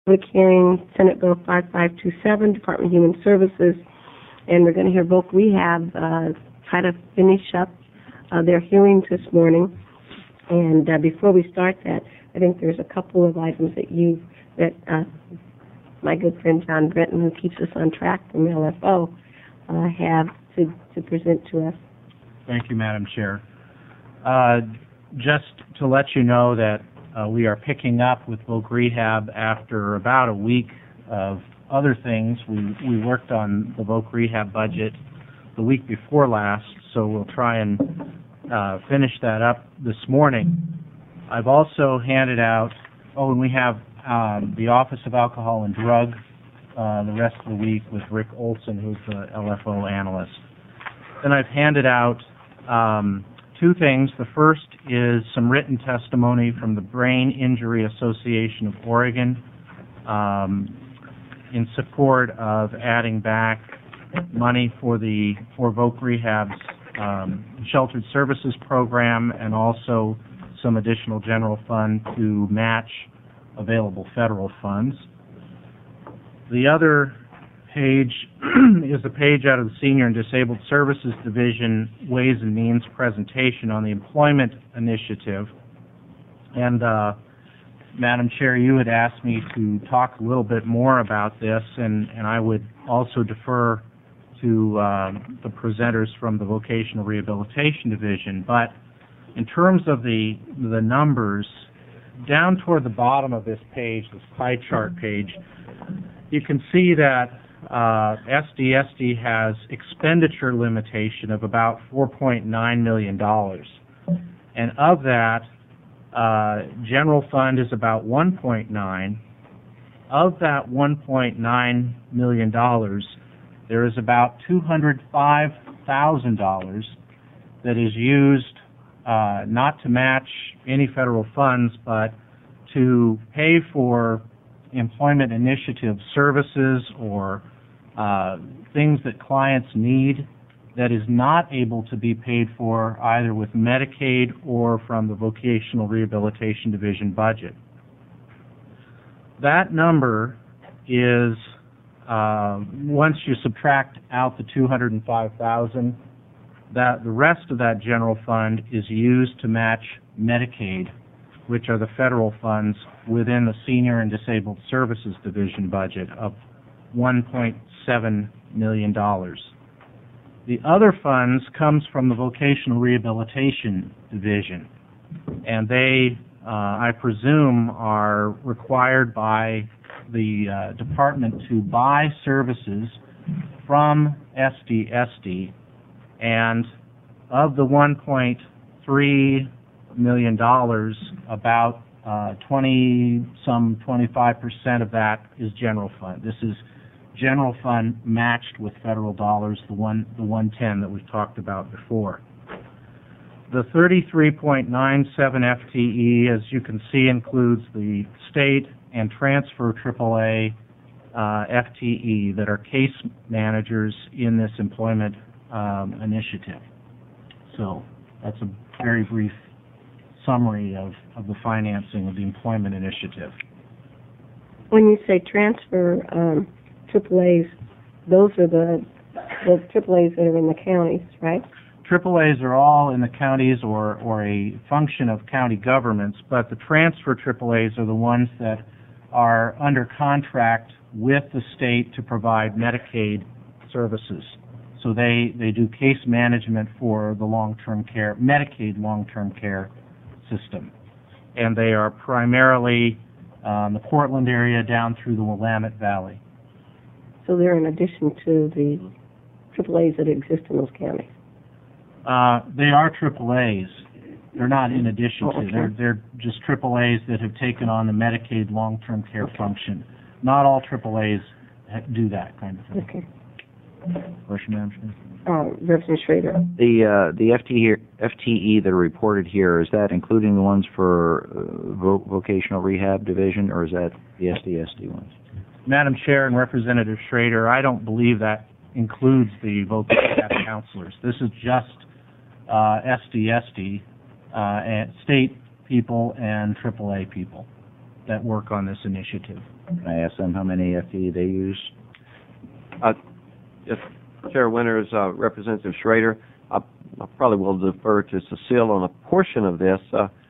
public hearing, Senate Bill 5527, Department of Human Services, and we're going to hear Voc Rehab try to finish up their hearings this morning. And before we start that, I think there's a couple of items that my good friend John Brenton, who keeps us on track from LFO, have to present to us. Thank you, Madam Chair. Just to let you know that we are picking up with Voc Rehab after about a week of other things. We worked on the Voc Rehab budget the week before last, so we'll try and finish that up this morning. I've also handed out, and we have the Office of Alcohol and Drug the rest of the week with Rick Olson, who's the LFO analyst. Then I've handed out two things. The first is some written testimony from the Brain Injury Association of Oregon in support of adding back money for Voc Rehab's Sheltered Services Program, and also some additional general fund to match available federal funds. The other page is a page out of the Senior and Disabled Services Division Ways and Means presentation on the employment initiative. And Madam Chair, you had asked me to talk a little bit more about this, and I would also defer to the presenters from the Vocational Rehabilitation Division. But in terms of the numbers, down toward the bottom of this page, this pie chart page, you can see that SDSD has expenditure limitation of about $4.9 million. And of that, general fund is about $1.9. Of that $1.9 million, there is about $205,000 that is used not to match any federal funds, but to pay for employment initiative services or things that clients need that is not able to be paid for either with Medicaid or from the Vocational Rehabilitation Division budget. That number is, once you subtract out the $205,000, that the rest of that general fund is used to match Medicaid, which are the federal funds within the Senior and Disabled Services Division budget of $1.7 million. The other funds comes from the Vocational Rehabilitation Division, and they, I presume, are required by the department to buy services from SDSD, and of the $1.3 million, about 25% of that is general fund. This is general fund matched with federal dollars, the 110 that we've talked about before. The 33.97 FTE, as you can see, includes the state and transfer AAA FTE that are case managers in this employment initiative. So that's a very brief summary of the financing of the employment initiative. When you say transfer AAAs, those are the AAAs that are in the counties, right? AAAs are all in the counties or a function of county governments, but the transfer AAAs are the ones that are under contract with the state to provide Medicaid services. So they do case management for the long-term care, Medicaid long-term care system. And they are primarily in the Portland area down through the Willamette Valley. So they're in addition to the AAAs that exist in those counties? They are AAAs. They're not in addition to. Okay. They're just AAAs that have taken on the Medicaid long-term care function. Not all AAAs do that kind of thing. Okay. Question, Madam Chair? Representative Schrader. The FTE that are reported here, is that including the ones for Vocational Rehab Division, or is that the SDSD ones? Madam Chair and Representative Schrader, I don't believe that includes the vocational rehab counselors. This is just SDSD, and state people and AAA people that work on this initiative. Can I ask them how many FTE they use? If Chair Winters, Representative Schrader, I probably will defer to Cecile on a portion of this.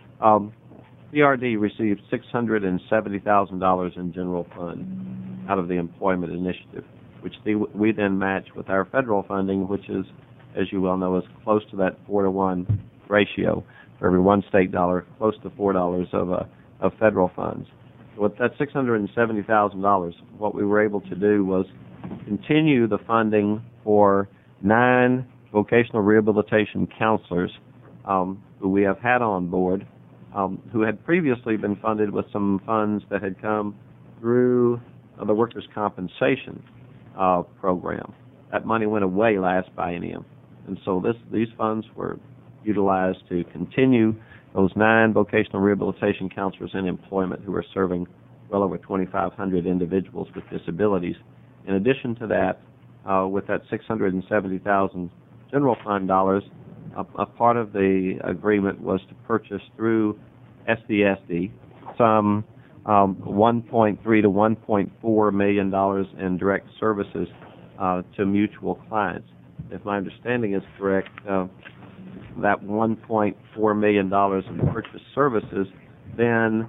PRD received $670,000 in general fund out of the employment initiative, which we then match with our federal funding, which is, as you well know, is close to that 4-to-1 ratio. For every one state dollar, close to $4 of federal funds. With that $670,000, what we were able to do was continue the funding for 9 vocational rehabilitation counselors who we have had on board, who had previously been funded with some funds that had come through the workers' compensation program. That money went away last biennium, and so these funds were utilized to continue those 9 vocational rehabilitation counselors in employment who are serving well over 2,500 individuals with disabilities. In addition to that, with that $670,000 general fund dollars, a part of the agreement was to purchase through SDSD some $1.3 to $1.4 million in direct services to mutual clients. If my understanding is correct, that $1.4 million in purchase services then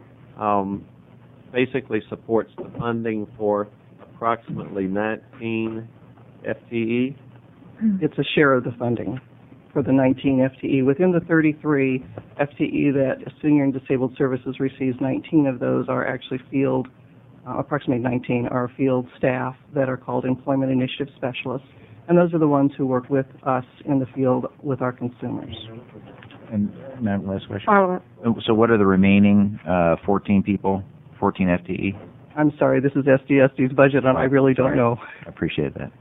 basically supports the funding for approximately 19 FTE. It's a share of the funding for the 19 FTE. Within the 33 FTE that Senior and Disabled Services receives, 19 of those are actually field, approximately 19 are field staff that are called Employment Initiative Specialists. And those are the ones who work with us in the field with our consumers. And Madam, last question. Follow-up. So what are the remaining 14 people, 14 FTE? I'm sorry, this is SDSD's budget, and I really don't know. I appreciate that.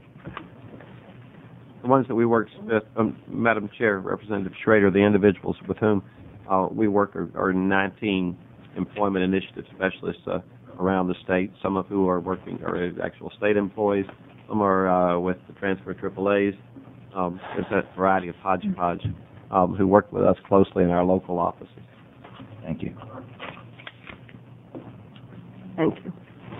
The ones that we work with, Madam Chair, Representative Schrader, the individuals with whom we work are 19 employment initiative specialists around the state, some of who are actual state employees, some are with the transfer AAAs. There's that variety of hodgepodge who work with us closely in our local offices. Thank you. Thank you.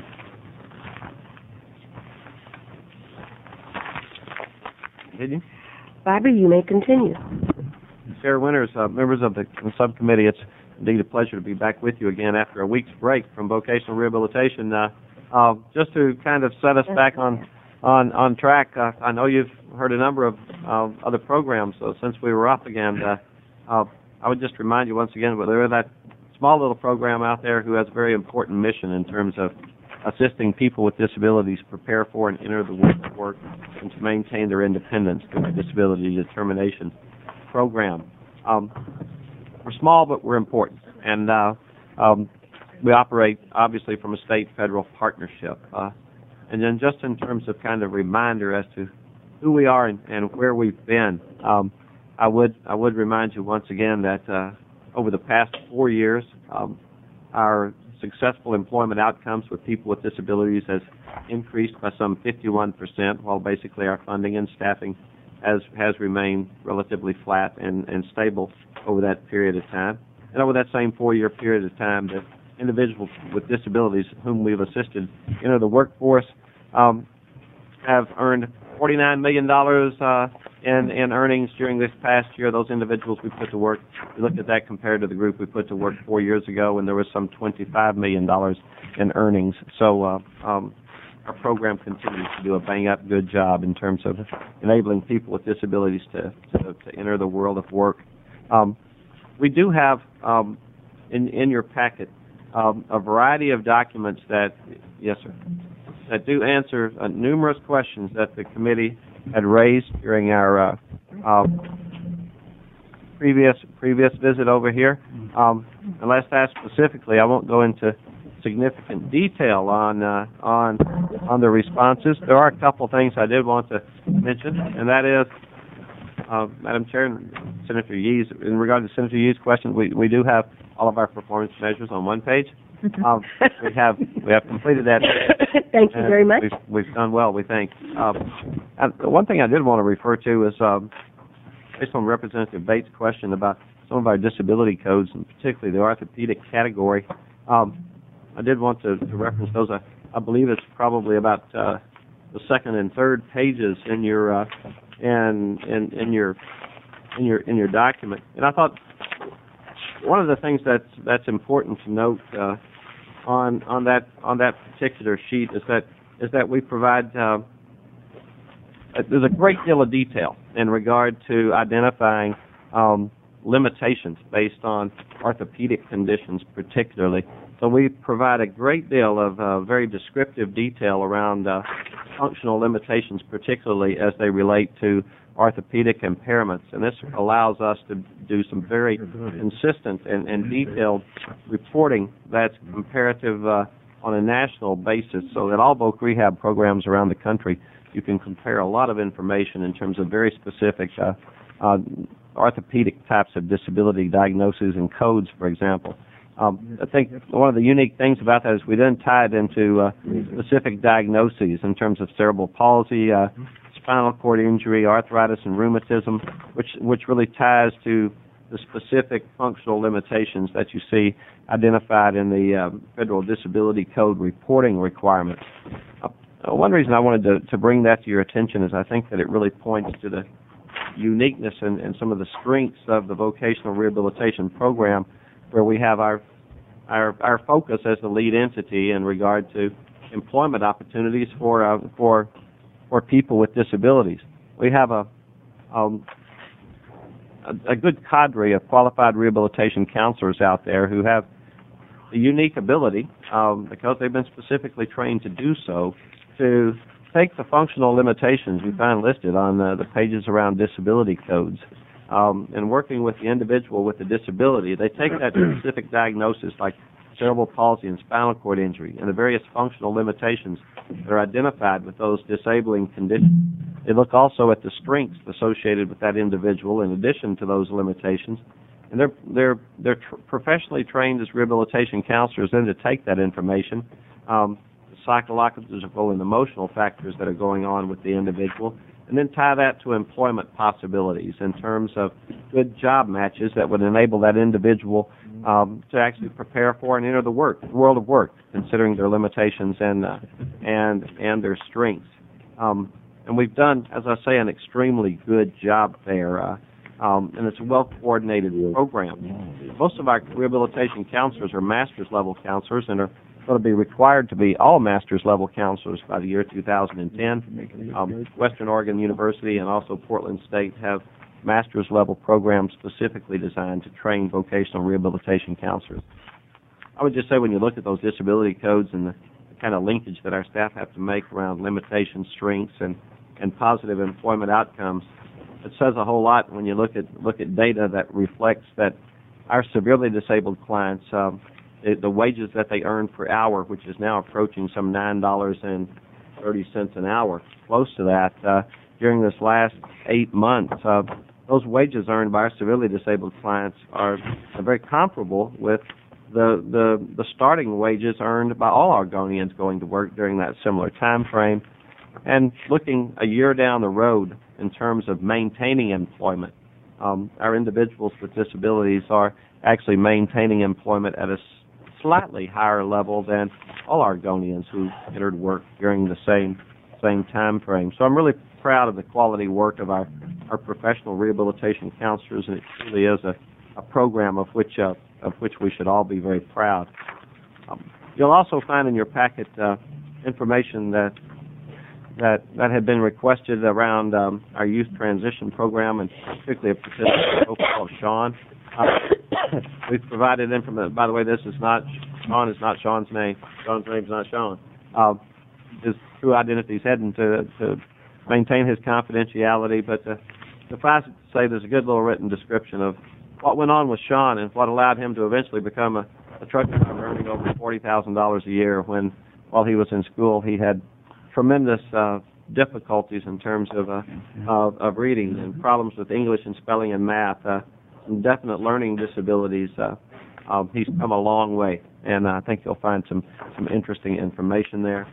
Continue. Barbara, you may continue. Chair Winters, members of the subcommittee, it's indeed a pleasure to be back with you again after a week's break from vocational rehabilitation. Just to kind of set us back on track, I know you've heard a number of other programs, so since we were up again, I would just remind you once again, there is that small little program out there who has a very important mission in terms of assisting people with disabilities prepare for and enter the world of work and to maintain their independence through the Disability Determination Program. We're small, but we're important, and we operate, obviously, from a state-federal partnership. And then just in terms of kind of reminder as to who we are and where we've been, I would remind you once again that over the past 4 years, our successful employment outcomes with people with disabilities has increased by some 51%, while basically our funding and staffing has remained relatively flat and stable over that period of time. And over that same 4-year period of time, the individuals with disabilities whom we've assisted enter the workforce have earned $49 million in earnings during this past year. Those individuals we put to work, we looked at that compared to the group we put to work 4 years ago, and there was some $25 million in earnings. So our program continues to do a bang-up good job in terms of enabling people with disabilities to enter the world of work. We do have in your packet a variety of documents that, yes, sir, that do answer numerous questions that the committee had raised during our previous visit over here. And let's ask specifically, I won't go into significant detail on the responses. There are a couple things I did want to mention, and that is, Madam Chair, Senator Yee's, in regard to Senator Yee's question, we do have all of our performance measures on one page. We have completed that. Thank you very much. We've done well, we think. And the one thing I did want to refer to is based on Representative Bates' question about some of our disability codes, and particularly the orthopedic category. I did want to reference those. I believe it's probably about the second and third pages in your in your document. And I thought one of the things that's important to note on that particular sheet is that we provide there's a great deal of detail in regard to identifying limitations based on orthopedic conditions particularly. So we provide a great deal of very descriptive detail around functional limitations, particularly as they relate to orthopedic impairments. And this allows us to do some very consistent and detailed reporting that's comparative on a national basis, so that all voc rehab programs around the country, you can compare a lot of information in terms of very specific orthopedic types of disability diagnoses and codes, for example. I think one of the unique things about that is we then tie it into specific diagnoses in terms of cerebral palsy, spinal cord injury, arthritis, and rheumatism, which really ties to the specific functional limitations that you see identified in the Federal Disability Code reporting requirements. One reason I wanted to bring that to your attention is I think that it really points to the uniqueness and some of the strengths of the vocational rehabilitation program, where we have our focus as the lead entity in regard to employment opportunities for people with disabilities. We have a good cadre of qualified rehabilitation counselors out there who have the unique ability, because they've been specifically trained to do so, to take the functional limitations we find listed on the pages around disability codes, and working with the individual with the disability, they take that specific diagnosis like cerebral palsy and spinal cord injury and the various functional limitations that are identified with those disabling conditions. They look also at the strengths associated with that individual in addition to those limitations, and they're professionally trained as rehabilitation counselors then to take that information, psychological and emotional factors that are going on with the individual, and then tie that to employment possibilities in terms of good job matches that would enable that individual to actually prepare for and enter the world of work, considering their limitations and their strengths. And we've done, as I say, an extremely good job there, and it's a well-coordinated program. Most of our rehabilitation counselors are master's level counselors and are going to be required to be all master's level counselors by the year 2010. Western Oregon University and also Portland State have master's level programs specifically designed to train vocational rehabilitation counselors. I would just say when you look at those disability codes and the kind of linkage that our staff have to make around limitations, strengths, and positive employment outcomes, it says a whole lot when you look at data that reflects that our severely disabled clients, the wages that they earn per hour, which is now approaching some $9.30 an hour, close to that, during this last 8 months, those wages earned by our severely disabled clients are very comparable with the starting wages earned by all Oregonians going to work during that similar time frame. And looking a year down the road in terms of maintaining employment, our individuals with disabilities are actually maintaining employment at a slightly higher level than all Oregonians who entered work during the same time frame. So I'm really proud of the quality work of our professional rehabilitation counselors, and it truly is a program of which we should all be very proud. You'll also find in your packet information that had been requested around our youth transition program, and particularly a participant called Sean. We've provided information. By the way, Sean is not Sean's name. Sean's name is not Sean. His true identity is hidden to maintain his confidentiality, but suffice it to say there's a good little written description of what went on with Sean and what allowed him to eventually become a truck driver earning over $40,000 a year when, while he was in school, he had tremendous difficulties in terms of reading and problems with English and spelling and math, some definite learning disabilities. He's come a long way, and I think you'll find some interesting information there.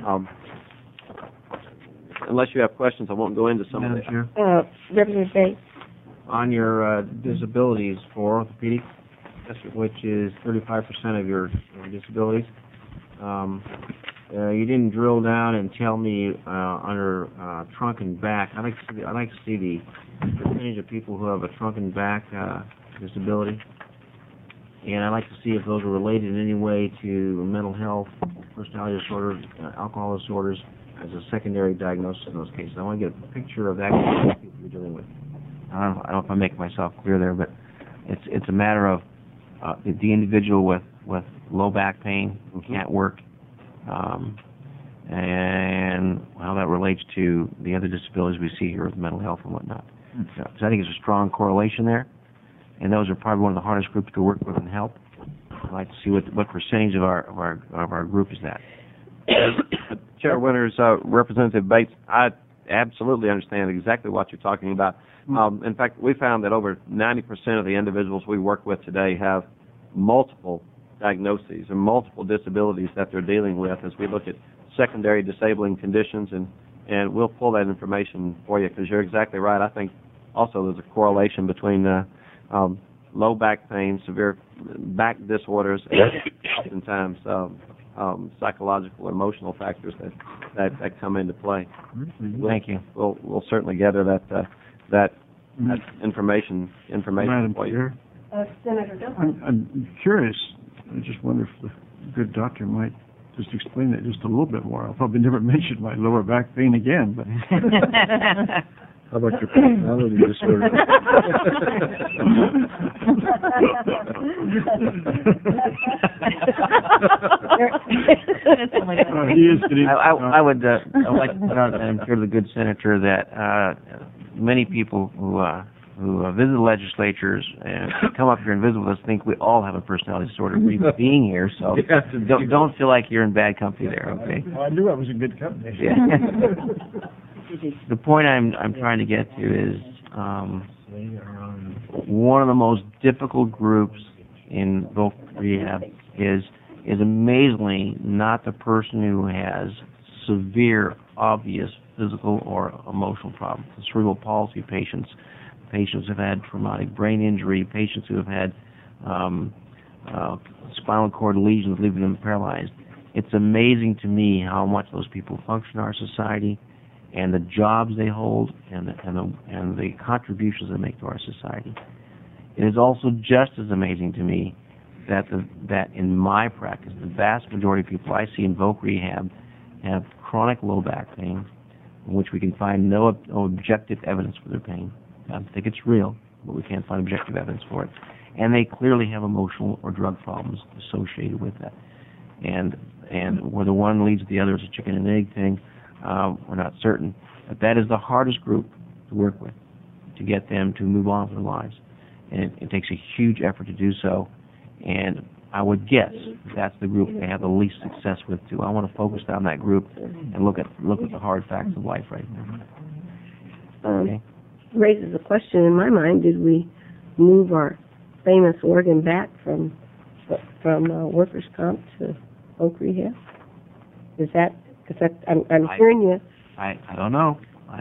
Unless you have questions, I won't go into some of Madam it. Chair, Representative Bates. on your disabilities for orthopedic, which is 35% of your disabilities, you didn't drill down and tell me under trunk and back. I'd like to see the percentage of people who have a trunk and back disability, and I'd like to see if those are related in any way to mental health, personality disorders, alcohol disorders, as a secondary diagnosis in those cases. I want to get a picture of that group of people you're dealing with. I don't know if I make myself clear there, but it's a matter of the individual with low back pain who can't work, and how that relates to the other disabilities we see here with mental health and whatnot. So I think there's a strong correlation there, and those are probably one of the hardest groups to work with and help. I'd like to see what percentage of our group is that. Chair Winters, Representative Bates, I absolutely understand exactly what you're talking about. In fact, we found that over 90% of the individuals we work with today have multiple diagnoses and multiple disabilities that they're dealing with as we look at secondary disabling conditions, and we'll pull that information for you because you're exactly right. I think also there's a correlation between low back pain, severe back disorders, and oftentimes psychological and emotional factors that come into play. Thank you. We'll certainly gather that information Madam for you. Chair, Senator Dillon. I'm curious. I just wonder if the good doctor might just explain that just a little bit more. I'll probably never mention my lower back pain again, but how about your personality disorder? He is getting. I would like to point out, I'm sure the good senator, that many people who visit legislatures and come up here and visit with us think we all have a personality disorder being here. So don't feel like you're in bad company there. Okay. I knew I was in good company. Yeah. The point I'm trying to get to is one of the most difficult groups in voc rehab is amazingly not the person who has severe, obvious physical or emotional problems. The cerebral palsy patients who've had traumatic brain injury, patients who have had spinal cord lesions leaving them paralyzed. It's amazing to me how much those people function in our society, and the jobs they hold, and the contributions they make to our society. It is also just as amazing to me that in my practice, the vast majority of people I see in voc rehab have chronic low back pain, in which we can find no objective evidence for their pain. I think it's real, but we can't find objective evidence for it. And they clearly have emotional or drug problems associated with that. And whether one leads to the other is a chicken and egg thing, we're not certain. But that is the hardest group to work with, to get them to move on with their lives. And it takes a huge effort to do so. And I would guess that's the group they have the least success with, too. I want to focus on that group and look at the hard facts of life right now. Okay? Raises a question in my mind: did we move our famous organ back from workers' comp to voc rehab? Is that because I'm hearing you? I don't know.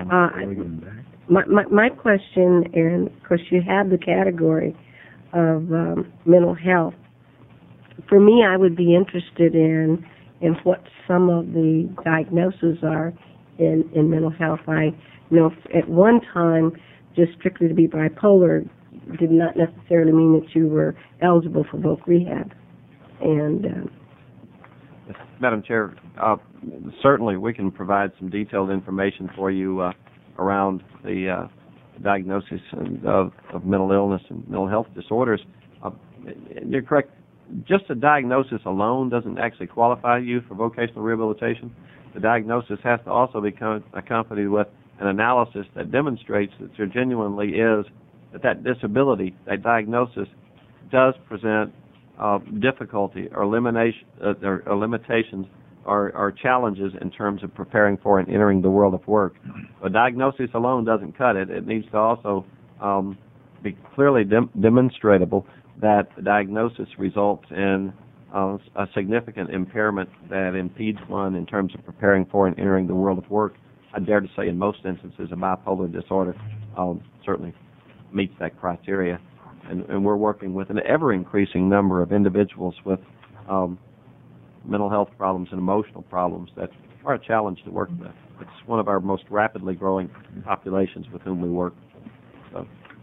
My question, and of course you have the category of mental health. For me, I would be interested in what some of the diagnoses are in mental health. I know at one time, just strictly to be bipolar did not necessarily mean that you were eligible for voc rehab. And Madam Chair, certainly we can provide some detailed information for you around the diagnosis of mental illness and mental health disorders. You're correct. Just a diagnosis alone doesn't actually qualify you for vocational rehabilitation. The diagnosis has to also be accompanied with an analysis that demonstrates that there genuinely is that disability, that diagnosis does present difficulty or limitations or challenges in terms of preparing for and entering the world of work. A diagnosis alone doesn't cut it. It needs to also be clearly demonstrable that the diagnosis results in a significant impairment that impedes one in terms of preparing for and entering the world of work. I dare to say in most instances a bipolar disorder certainly meets that criteria. And we're working with an ever-increasing number of individuals with mental health problems and emotional problems that are a challenge to work with. It's one of our most rapidly growing populations with whom we work. So,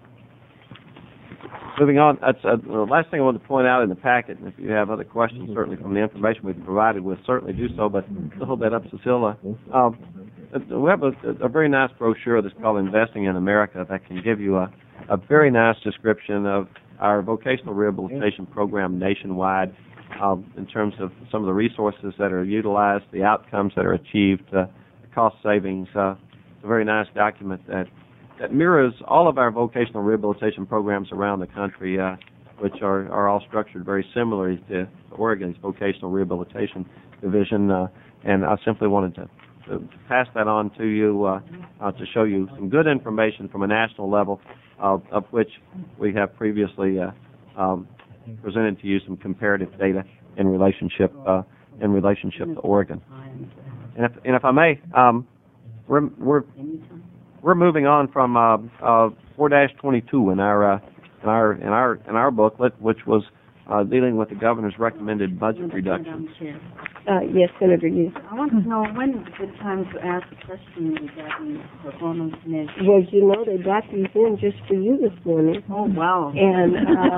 moving on, that's the last thing I wanted to point out in the packet, and if you have other questions, certainly from the information we've provided, we'll certainly do so, but to hold that up, Cecilia, we have a very nice brochure that's called Investing in America that can give you a very nice description of our vocational rehabilitation program nationwide in terms of some of the resources that are utilized, the outcomes that are achieved, the cost savings. It's a very nice document that mirrors all of our vocational rehabilitation programs around the country, which are all structured very similarly to Oregon's vocational rehabilitation division. And I simply wanted to pass that on to you to show you some good information from a national level, of which we have previously presented to you some comparative data in relationship to Oregon. And if I may, we're moving on from 4-22 in our booklet, which was dealing with the governor's recommended budget reduction. Yes, Senator Yee. I want to know when is a good time to ask a question regarding performance measures. Well, you know, they brought these in just for you this morning. Oh, wow. And,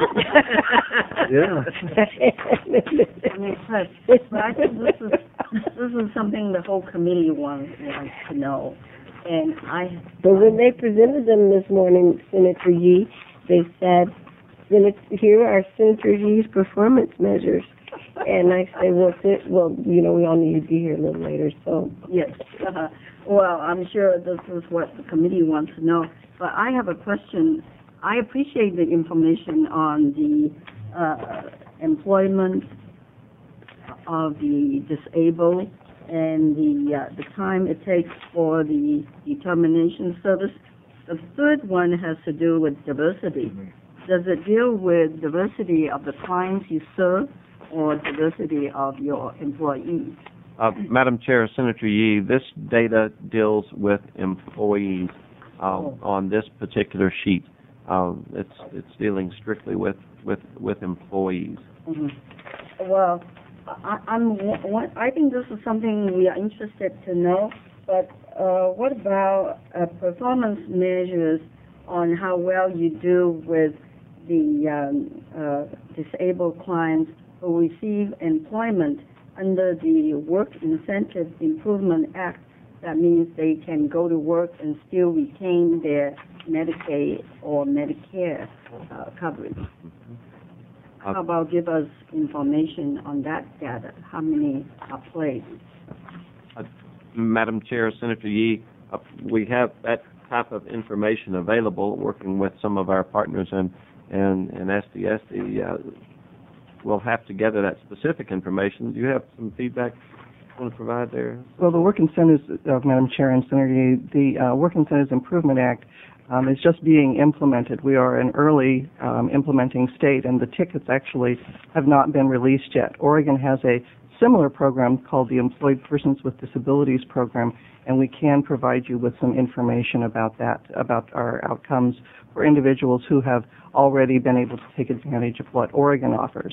Yeah. I'm impressed. But I think this is something the whole committee wants to know. And but when they presented them this morning, Senator Yee, they said, here are Senator Yee's performance measures. And I say, well, you know, we all need to be here a little later, so. yes. Well, I'm sure this is what the committee wants to know. But I have a question. I appreciate the information on the employment of the disabled and the time it takes for the determination service. The third one has to do with diversity. Does it deal with diversity of the clients you serve or diversity of your employees? Madam Chair, Senator Yee, this data deals with employees on this particular sheet. It's dealing strictly with employees. Mm-hmm. Well, I think this is something we are interested to know, but what about performance measures on how well you do with the disabled clients who receive employment under the Work Incentive Improvement Act? That means they can go to work and still retain their Medicaid or Medicare coverage. How about give us information on that data? How many are placed? Madam Chair, Senator Yee, we have that type of information available, working with some of our partners in SDSD. We'll have to gather that specific information. Do you have some feedback you want to provide there? Well, the Work Incentives, Madam Chair and Senator Yee, the Work Incentives Improvement Act is just being implemented. We are an early implementing state, and the tickets actually have not been released yet. Oregon has a similar program called the Employed Persons with Disabilities Program, and we can provide you with some information about that, about our outcomes for individuals who have already been able to take advantage of what Oregon offers.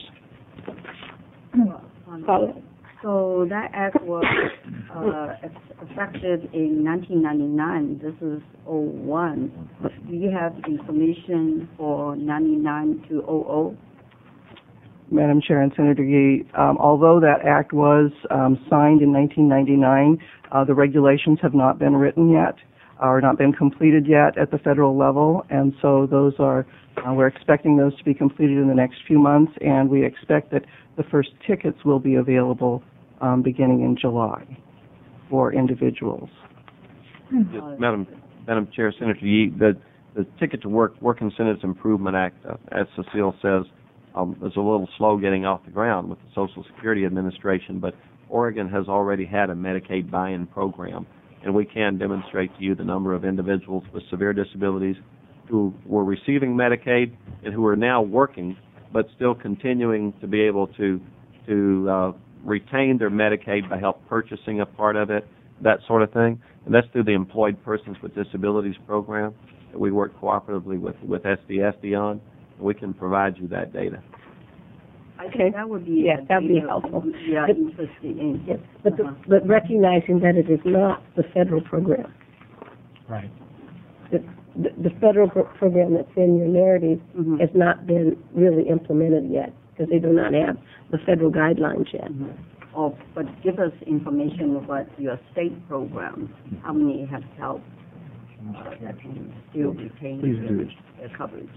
So that act was effective in 1999. This is 01. Do you have information for 99 to 00? Madam Chair and Senator Yee, although that act was signed in 1999, the regulations have not been written yet or not been completed yet at the federal level, and so those are, we're expecting those to be completed in the next few months, and we expect that the first tickets will be available beginning in July for individuals. Yes, Madam Chair, Senator Yee, the Ticket to Work Incentives Improvement Act, as Cecile says, is a little slow getting off the ground with the Social Security Administration, but Oregon has already had a Medicaid buy-in program, and we can demonstrate to you the number of individuals with severe disabilities who were receiving Medicaid and who are now working, but still continuing to be able to retain their Medicaid by help purchasing a part of it, that sort of thing. And that's through the Employed Persons with Disabilities Program that we work cooperatively with SDSD on. We can provide you that data. I Okay. think that would be. Yes, that would be helpful. We are But- interested in. Yes, but recognizing that it is not the federal program. Right. The federal program that's in your narrative Mhm. has not been really implemented yet, because they do not have the federal guidelines yet. Mhm. Oh, but give us information about your state programs. How many have helped that can still retain Please do. their coverage?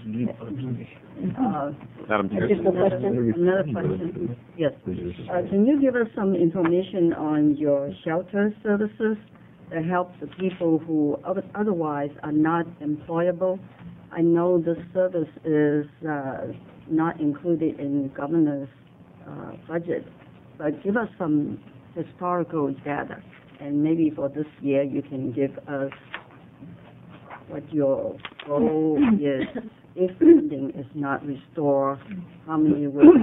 Madam Chair. Additional question? Another question, yes. Can you give us some information on your shelter services that help the people who otherwise are not employable? I know this service is not included in the governor's budget, but give us some historical data, and maybe for this year you can give us what your goal is. If funding is not restored, how many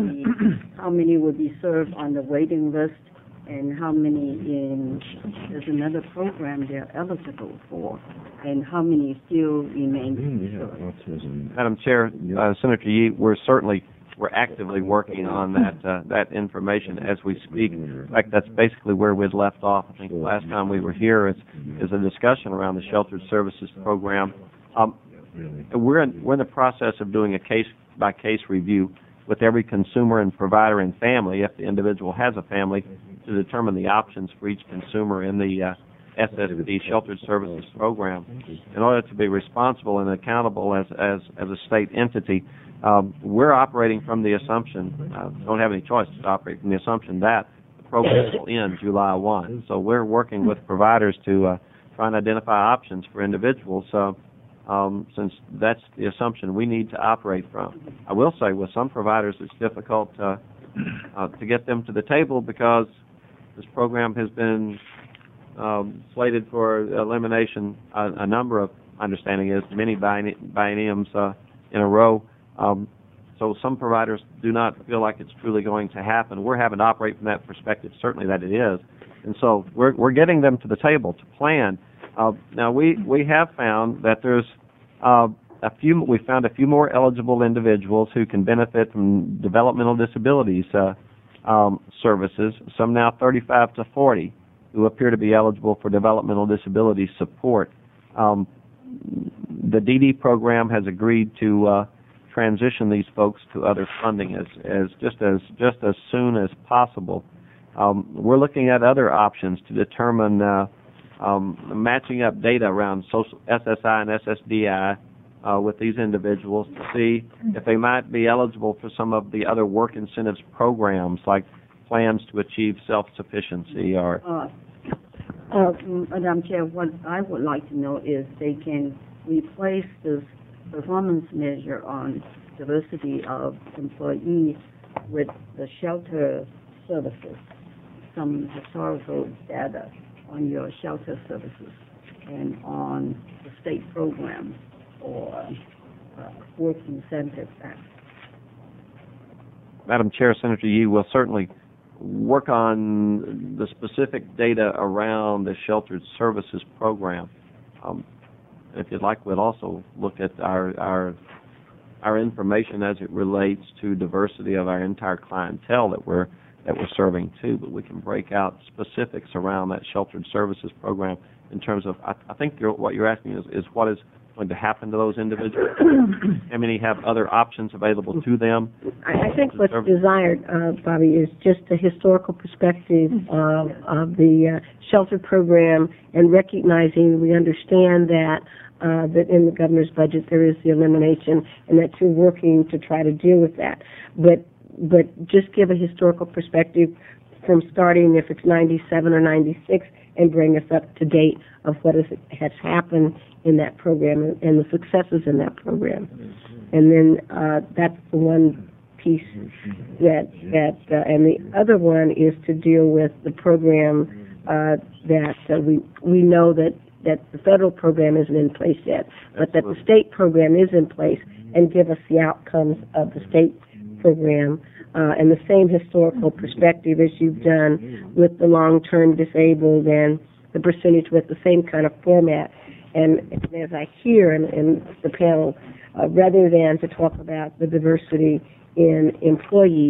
will be served on the waiting list, and how many there's another program they're eligible for, and how many still remain served? Madam Chair, Senator Yee, we're actively working on that information as we speak. In fact, that's basically where we'd left off. I think the last time we were here is a discussion around the Sheltered Services Program. We're in the process of doing a case-by-case review with every consumer and provider and family, if the individual has a family, to determine the options for each consumer in the SSD Sheltered Services Program. In order to be responsible and accountable as a state entity, we're operating from the assumption, don't have any choice to operate from the assumption that the program will end July 1. So we're working with providers to try and identify options for individuals. Since that's the assumption we need to operate from. I will say with some providers it's difficult to get them to the table because this program has been slated for elimination a number of, understanding is, many bienniums in a row. So some providers do not feel like it's truly going to happen. We're having to operate from that perspective, certainly that it is. And so we're getting them to the table to plan. Now we have found that there's we found a few more eligible individuals who can benefit from developmental disabilities services. Some now 35 to 40 who appear to be eligible for developmental disability support. The DD program has agreed to transition these folks to other funding as soon as possible. We're looking at other options to determine matching up data around social SSI and SSDI with these individuals to see if they might be eligible for some of the other work incentives programs like plans to achieve self-sufficiency or... Madam Chair, what I would like to know is they can replace this performance measure on diversity of employees with the shelter services, some historical data on your shelter services and on the state program or Work Incentive Act. Madam Chair, Senator Yee will certainly work on the specific data around the Sheltered Services Program. If you'd like, we'll also look at our information as it relates to diversity of our entire clientele that we're serving too, but we can break out specifics around that Sheltered Services Program in terms of, I think what you're asking is what is going to happen to those individuals? How many have other options available to them? I think what's desired, Bobby, is just a historical perspective of the shelter program and recognizing we understand that that in the governor's budget there is the elimination and that you're working to try to deal with that. But just give a historical perspective from starting if it's 97 or 96 and bring us up to date of what has happened in that program and the successes in that program. And then that's the one piece that and the other one is to deal with the program that we know that the federal program isn't in place yet, but that the state program is in place, and give us the outcomes of the state program and the same historical perspective as you've done with the long-term disabled and the percentage with the same kind of format. And as I hear in the panel, rather than to talk about the diversity in employees,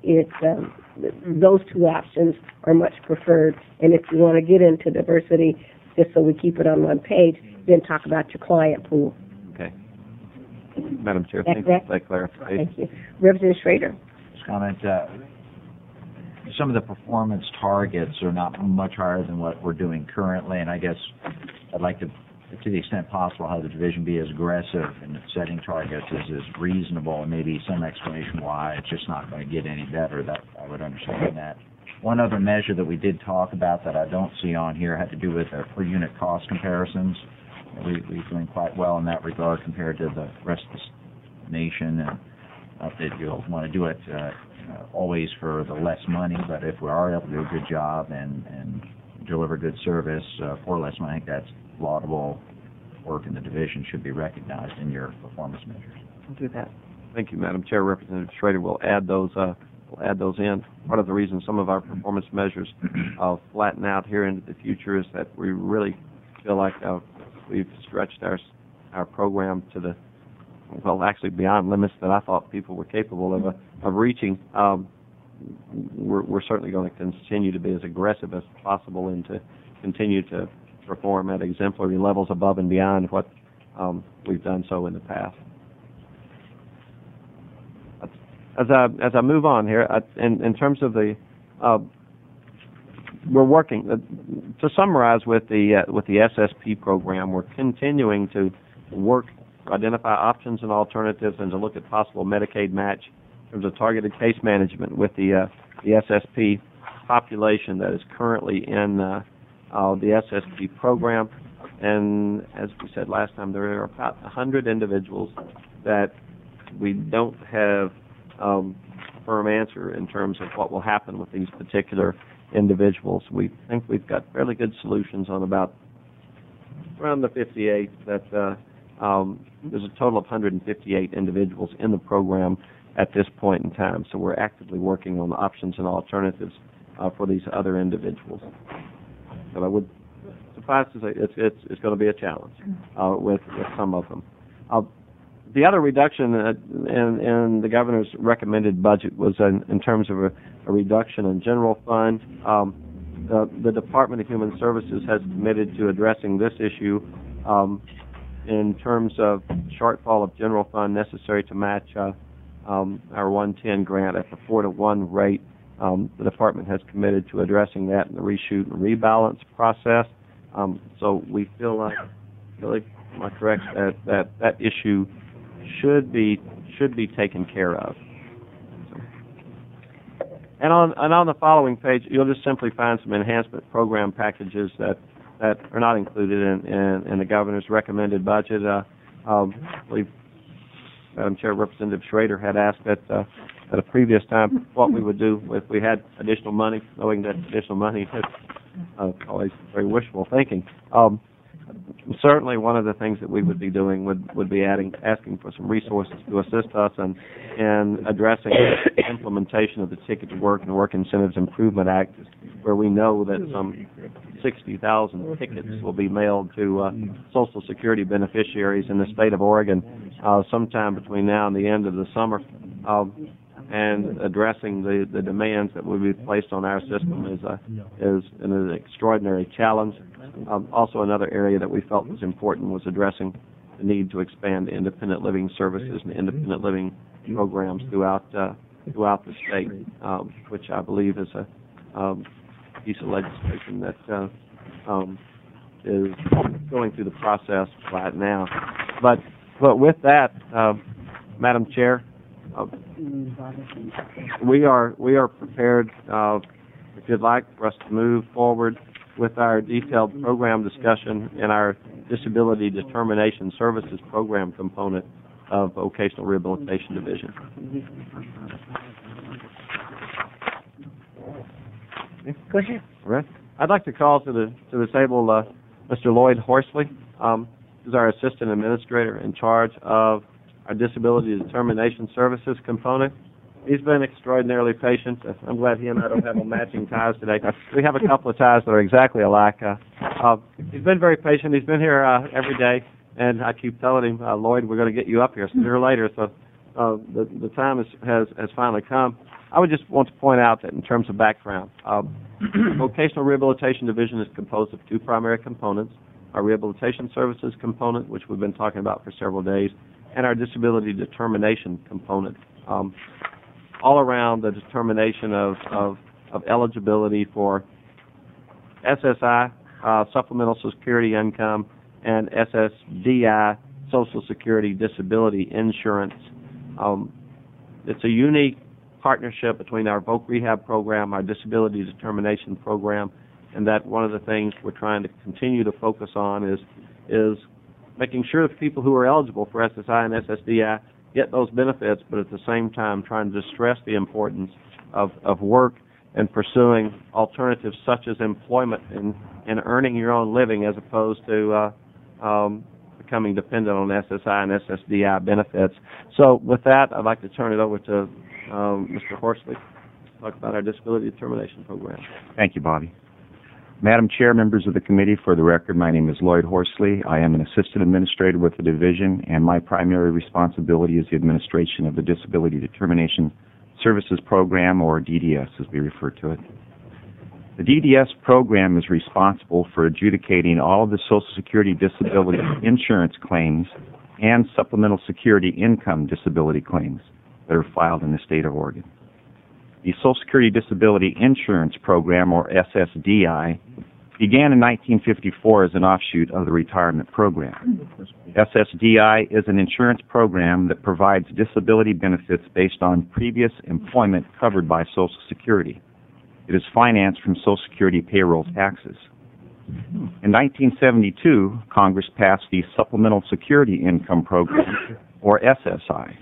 those two options are much preferred. And if you want to get into diversity, just so we keep it on one page, then talk about your client pool. Okay. Madam Chair, That's thank you correct. for that clarification. Thank you. Representative Schrader. Just comment, some of the performance targets are not much higher than what we're doing currently, and I guess I'd like to the extent possible, have the division be as aggressive in setting targets as is reasonable, and maybe some explanation why it's just not going to get any better. That I would understand that. One other measure that we did talk about that I don't see on here had to do with per unit cost comparisons. We're doing quite well in that regard compared to the rest of the nation, and not that you'll want to do it always for the less money, but if we are able to do a good job and deliver good service for less money, I think that's laudable work, in the division should be recognized in your performance measures. I'll do that. Thank you, Madam Chair. Representative Schrader will add those. We'll add those in. Part of the reason some of our performance measures flatten out here into the future is that we really feel like we've stretched our program to the actually beyond limits that I thought people were capable of reaching. We're certainly going to continue to be as aggressive as possible and to continue to perform at exemplary levels above and beyond what we've done so in the past. As I move on here, in terms of the, we're working to summarize with the SSP program. We're continuing to work to identify options and alternatives and to look at possible Medicaid match in terms of targeted case management with the SSP population that is currently in the SSP program. And as we said last time, there are about 100 individuals that we don't have a firm answer in terms of what will happen with these particular individuals. We think we've got fairly good solutions on about around the 58 that there's a total of 158 individuals in the program at this point in time. So we're actively working on the options and alternatives for these other individuals. But I would suffice to say it's going to be a challenge with some of them. The other reduction in the governor's recommended budget was in terms of a reduction in general fund. The Department of Human Services has committed to addressing this issue in terms of shortfall of general fund necessary to match our 110 grant at the 4-to-1 rate. The department has committed to addressing that in the reshoot and rebalance process. So we feel like, really, am I correct, that issue should be taken care of. And on the following page, you'll just simply find some enhancement program packages that are not included in the governor's recommended budget. I believe Madam Chair, Representative Schrader had asked at a previous time what we would do if we had additional money, knowing that additional money is always very wishful thinking. Certainly one of the things that we would be doing would be asking for some resources to assist us in addressing the implementation of the Ticket to Work and Work Incentives Improvement Act, where we know that some 60,000 tickets will be mailed to Social Security beneficiaries in the state of Oregon sometime between now and the end of the summer. And addressing the demands that will be placed on our system is an extraordinary challenge. Also, another area that we felt was important was addressing the need to expand independent living services and independent living programs throughout the state, which I believe is a piece of legislation that is going through the process right now. But with that, Madam Chair, we are prepared, if you'd like, for us to move forward with our detailed program discussion in our Disability Determination Services program component of Vocational Rehabilitation Division. Go ahead. All right. I'd like to call to the table Mr. Lloyd Horsley, who's our Assistant Administrator in charge of our Disability Determination Services component. He's been extraordinarily patient. I'm glad he and I don't have a matching ties today. We have a couple of ties that are exactly alike. He's been very patient. He's been here every day, and I keep telling him, Lloyd, we're going to get you up here sooner or later. So the time has finally come. I would just want to point out that in terms of background, Vocational Rehabilitation Division is composed of two primary components: our Rehabilitation Services component, which we've been talking about for several days, and our Disability Determination component. All around the determination of eligibility for SSI, Supplemental Social Security Income, and SSDI, Social Security Disability Insurance. It's a unique partnership between our voc rehab program, our disability determination program, and that one of the things we're trying to continue to focus on is making sure that people who are eligible for SSI and SSDI get those benefits, but at the same time trying to stress the importance of work and pursuing alternatives such as employment and earning your own living as opposed to becoming dependent on SSI and SSDI benefits. So with that, I'd like to turn it over to Mr. Horsley to talk about our disability determination program. Thank you, Bobby. Madam Chair, members of the committee, for the record, my name is Lloyd Horsley. I am an assistant administrator with the division, and my primary responsibility is the administration of the Disability Determination Services Program, or DDS as we refer to it. The DDS program is responsible for adjudicating all of the Social Security disability insurance claims and supplemental security income disability claims that are filed in the state of Oregon. The Social Security Disability Insurance Program, or SSDI, began in 1954 as an offshoot of the retirement program. SSDI is an insurance program that provides disability benefits based on previous employment covered by Social Security. It is financed from Social Security payroll taxes. In 1972, Congress passed the Supplemental Security Income Program, or SSI.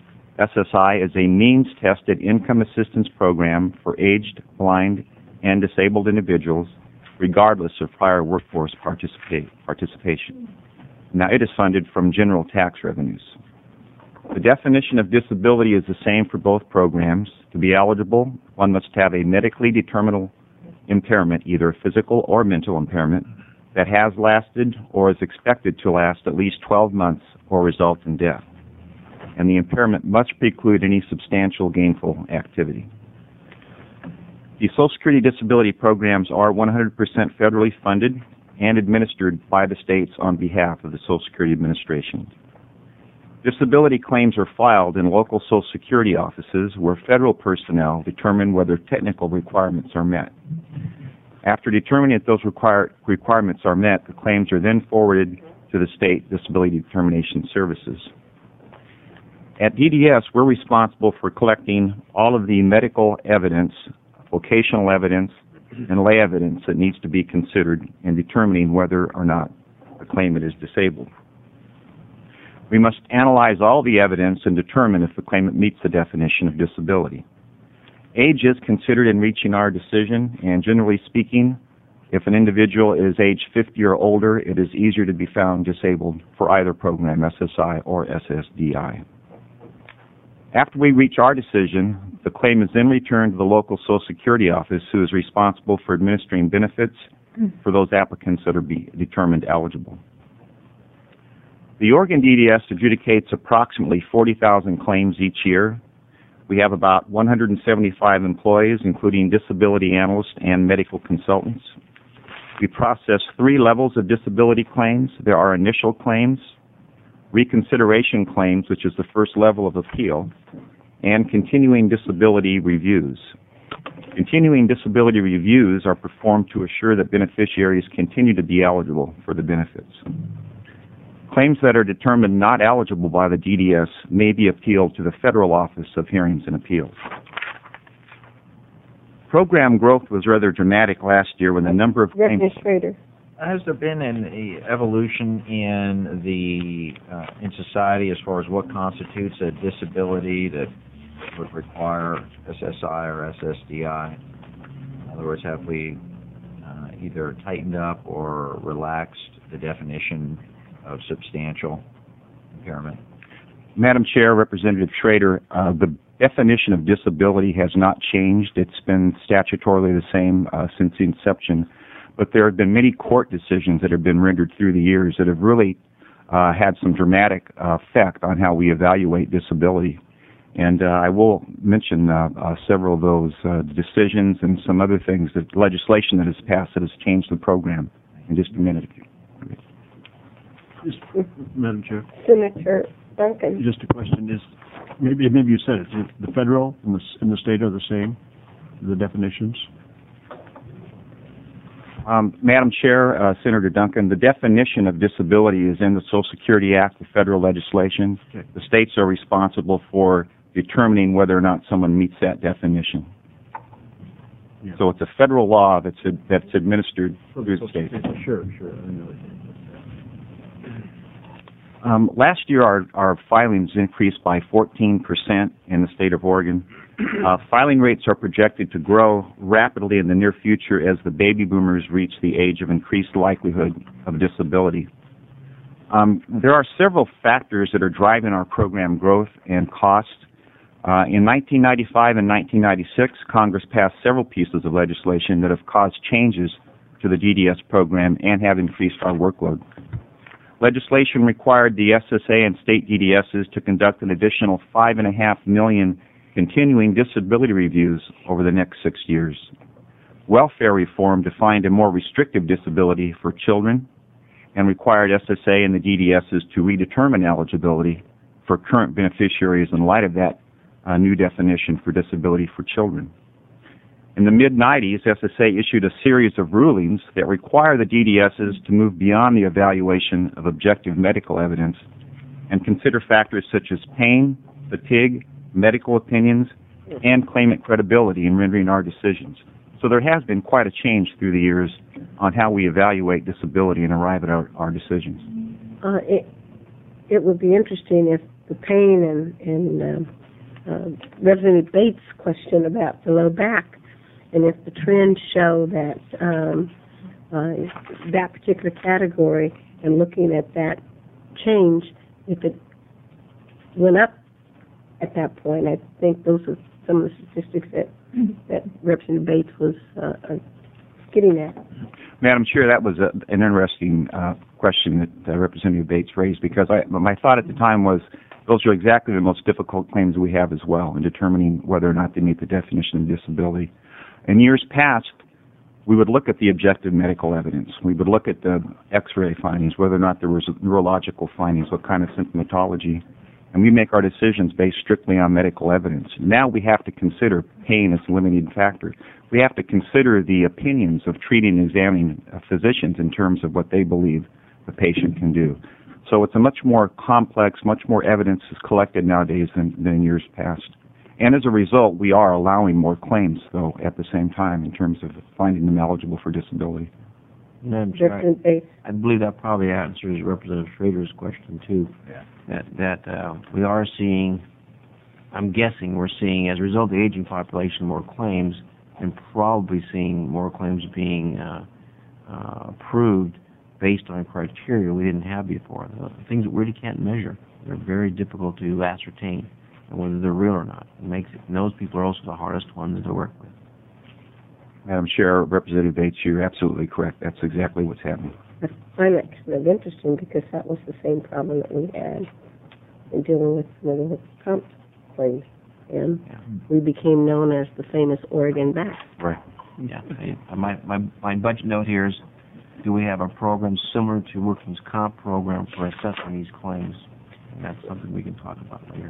SSI is a means-tested income assistance program for aged, blind, and disabled individuals, regardless of prior workforce participation. Now, it is funded from general tax revenues. The definition of disability is the same for both programs. To be eligible, one must have a medically determinable impairment, either physical or mental impairment, that has lasted or is expected to last at least 12 months or result in death. And the impairment must preclude any substantial gainful activity. The Social Security disability programs are 100% federally funded and administered by the states on behalf of the Social Security Administration. Disability claims are filed in local Social Security offices where federal personnel determine whether technical requirements are met. After determining that those requirements are met, the claims are then forwarded to the state disability determination services. At DDS, we're responsible for collecting all of the medical evidence, vocational evidence, and lay evidence that needs to be considered in determining whether or not the claimant is disabled. We must analyze all the evidence and determine if the claimant meets the definition of disability. Age is considered in reaching our decision, and generally speaking, if an individual is age 50 or older, it is easier to be found disabled for either program, SSI or SSDI. After we reach our decision, the claim is then returned to the local Social Security office, who is responsible for administering benefits for those applicants that are determined eligible. The Oregon DDS adjudicates approximately 40,000 claims each year. We have about 175 employees, including disability analysts and medical consultants. We process 3 levels of disability claims. There are initial claims, reconsideration claims, which is the first level of appeal, and continuing disability reviews. Continuing disability reviews are performed to assure that beneficiaries continue to be eligible for the benefits. Claims that are determined not eligible by the DDS may be appealed to the Federal Office of Hearings and Appeals. Program growth was rather dramatic last year when the number of claims... Has there been an evolution in society as far as what constitutes a disability that would require SSI or SSDI? In other words, have we either tightened up or relaxed the definition of substantial impairment? Madam Chair, Representative Schrader, the definition of disability has not changed. It's been statutorily the same since the inception. But there have been many court decisions that have been rendered through the years that have really had some dramatic effect on how we evaluate disability. And I will mention several of those decisions and some other things, that legislation that has passed that has changed the program in just a minute. Madam Chair, Senator Duncan. just a question is, maybe you said it, the federal and the state are the same, the definitions? Madam Chair, Senator Duncan, the definition of disability is in the Social Security Act, the federal legislation. Okay. The states are responsible for determining whether or not someone meets that definition. Yeah. So it's a federal law that's administered through the states. Sure, I know. Last year, our filings increased by 14% in the state of Oregon. Filing rates are projected to grow rapidly in the near future as the baby boomers reach the age of increased likelihood of disability. There are several factors that are driving our program growth and cost. In 1995 and 1996, Congress passed several pieces of legislation that have caused changes to the DDS program and have increased our workload. Legislation required the SSA and state DDSs to conduct an additional 5.5 million continuing disability reviews over the next 6 years. Welfare reform defined a more restrictive disability for children and required SSA and the DDSs to redetermine eligibility for current beneficiaries in light of that new definition for disability for children. In the mid-90s, SSA issued a series of rulings that require the DDSs to move beyond the evaluation of objective medical evidence and consider factors such as pain, fatigue, medical opinions, and claimant credibility in rendering our decisions. So there has been quite a change through the years on how we evaluate disability and arrive at our decisions. It would be interesting if the pain and Representative Bates' question about the low back, and if the trends show that that particular category, and looking at that change, if it went up at that point, I think those are some of the statistics that Representative Bates was getting at. Madam Chair, that was an interesting question that Representative Bates raised, because my thought at the time was those are exactly the most difficult claims we have as well in determining whether or not they meet the definition of disability. In years past, we would look at the objective medical evidence. We would look at the X-ray findings, whether or not there was neurological findings, what kind of symptomatology, and we make our decisions based strictly on medical evidence. Now we have to consider pain as a limiting factor. We have to consider the opinions of treating and examining physicians in terms of what they believe the patient can do. So it's a much more complex, much more evidence is collected nowadays than in years past. And as a result, we are allowing more claims, though, at the same time in terms of finding them eligible for disability. Madam Chair, I believe that probably answers Representative Schrader's question, too. Yeah. That we are seeing, I'm guessing we're seeing, as a result of the aging population, more claims, and probably seeing more claims being approved based on criteria we didn't have before. Things that we really can't measure. They're very difficult to ascertain, and whether they're real or not. And those people are also the hardest ones to work with. Madam Chair, Representative Bates, you're absolutely correct. That's exactly what's happening. I find that kind of interesting because that was the same problem that we had in dealing with some of the comp claims. And we became known as the famous Oregon back. Right. Yeah. My budget note here is, do we have a program similar to Workman's Comp program for assessing these claims? And that's something we can talk about later.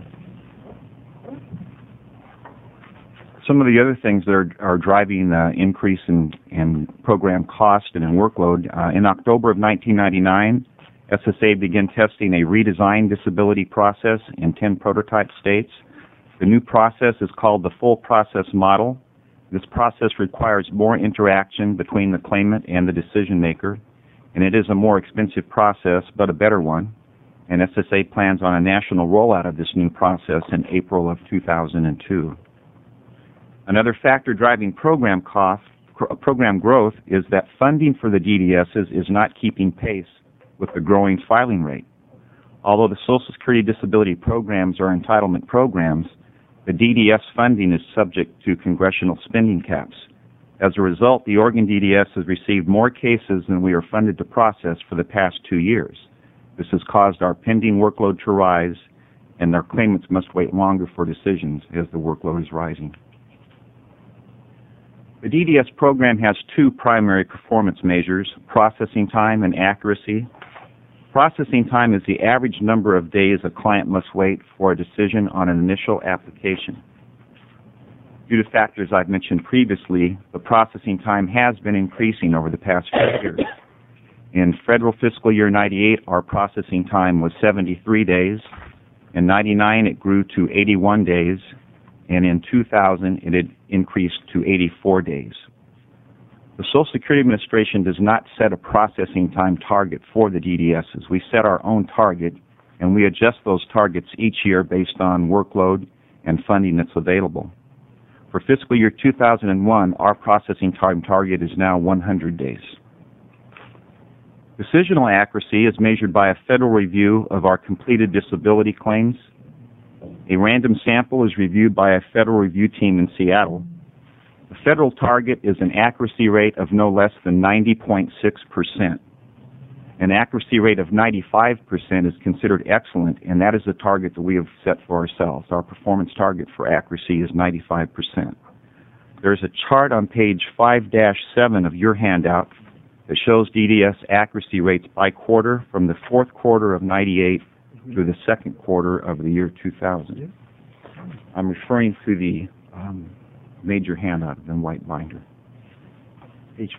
Some of the other things that are driving increase in program cost and in workload, in October of 1999, SSA began testing a redesigned disability process in 10 prototype states. The new process is called the full process model. This process requires more interaction between the claimant and the decision maker, and it is a more expensive process, but a better one. And SSA plans on a national rollout of this new process in April of 2002. Another factor driving program growth is that funding for the DDSs is not keeping pace with the growing filing rate. Although the Social Security disability programs are entitlement programs, the DDS funding is subject to congressional spending caps. As a result, the Oregon DDS has received more cases than we are funded to process for the past 2 years. This has caused our pending workload to rise and their claimants must wait longer for decisions as the workload is rising. The DDS program has two primary performance measures, processing time and accuracy. Processing time is the average number of days a client must wait for a decision on an initial application. Due to factors I've mentioned previously, the processing time has been increasing over the past few years. In federal fiscal year 98, our processing time was 73 days. In 99, it grew to 81 days. And in 2000, it had increased to 84 days. The Social Security Administration does not set a processing time target for the DDSs. We set our own target, and we adjust those targets each year based on workload and funding that's available. For fiscal year 2001, our processing time target is now 100 days. Decisional accuracy is measured by a federal review of our completed disability claims. A random sample is reviewed by a federal review team in Seattle. The federal target is an accuracy rate of no less than 90.6%. An accuracy rate of 95% is considered excellent, and that is the target that we have set for ourselves. Our performance target for accuracy is 95%. There's a chart on page 5-7 of your handout that shows DDS accuracy rates by quarter from the fourth quarter of 98 through the second quarter of the year 2000. I'm referring to the major handout in white binder. Page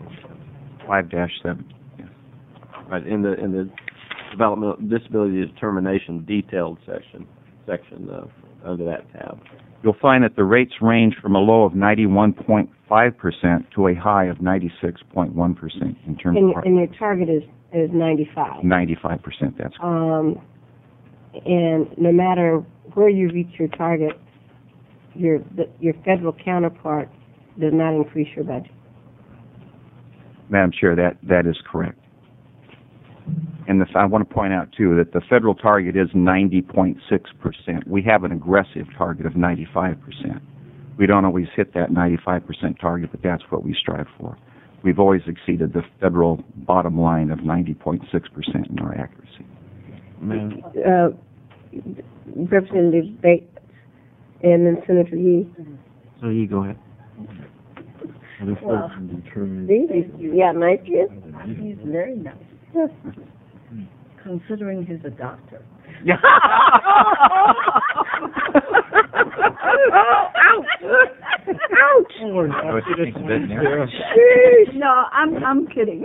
5-7. Yes. Right, in the developmental disability determination detailed section under that tab. You'll find that the rates range from a low of 91.5% to a high of 96.1% in terms of... And your target is 95. 95%, that's correct. And no matter where you reach your target, your federal counterpart does not increase your budget. Madam Chair, that is correct. And I want to point out, too, that the federal target is 90.6%. We have an aggressive target of 95%. We don't always hit that 95% target, but that's what we strive for. We've always exceeded the federal bottom line of 90.6% in our accuracy. Representative Bates and then Senator Yee. So you go ahead. Well, Yeah, nice kid. he's very nice, considering he's a doctor. Ouch! No, I'm kidding.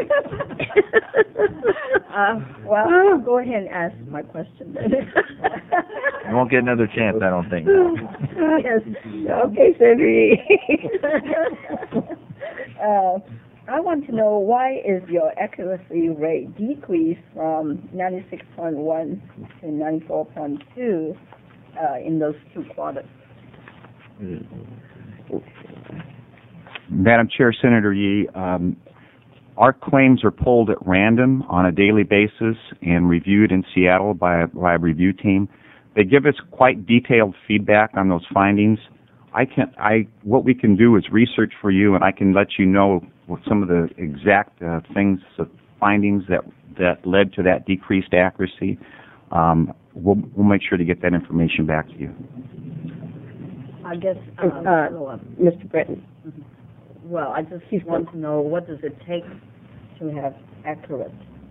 Well, I'll go ahead and ask my question then. You won't get another chance, I don't think. Yes. Okay, Senator Yee. I want to know, why is your accuracy rate decreased from 96.1 to 94.2 in those two quarters? Madam Chair, Senator Yee, our claims are pulled at random on a daily basis and reviewed in Seattle by a review team. They give us quite detailed feedback on those findings. What we can do is research for you, and I can let you know what some of the exact findings that led to that decreased accuracy. We'll make sure to get that information back to you. I guess, Mr. Britton. well, I just want to know, what does it take to have accurate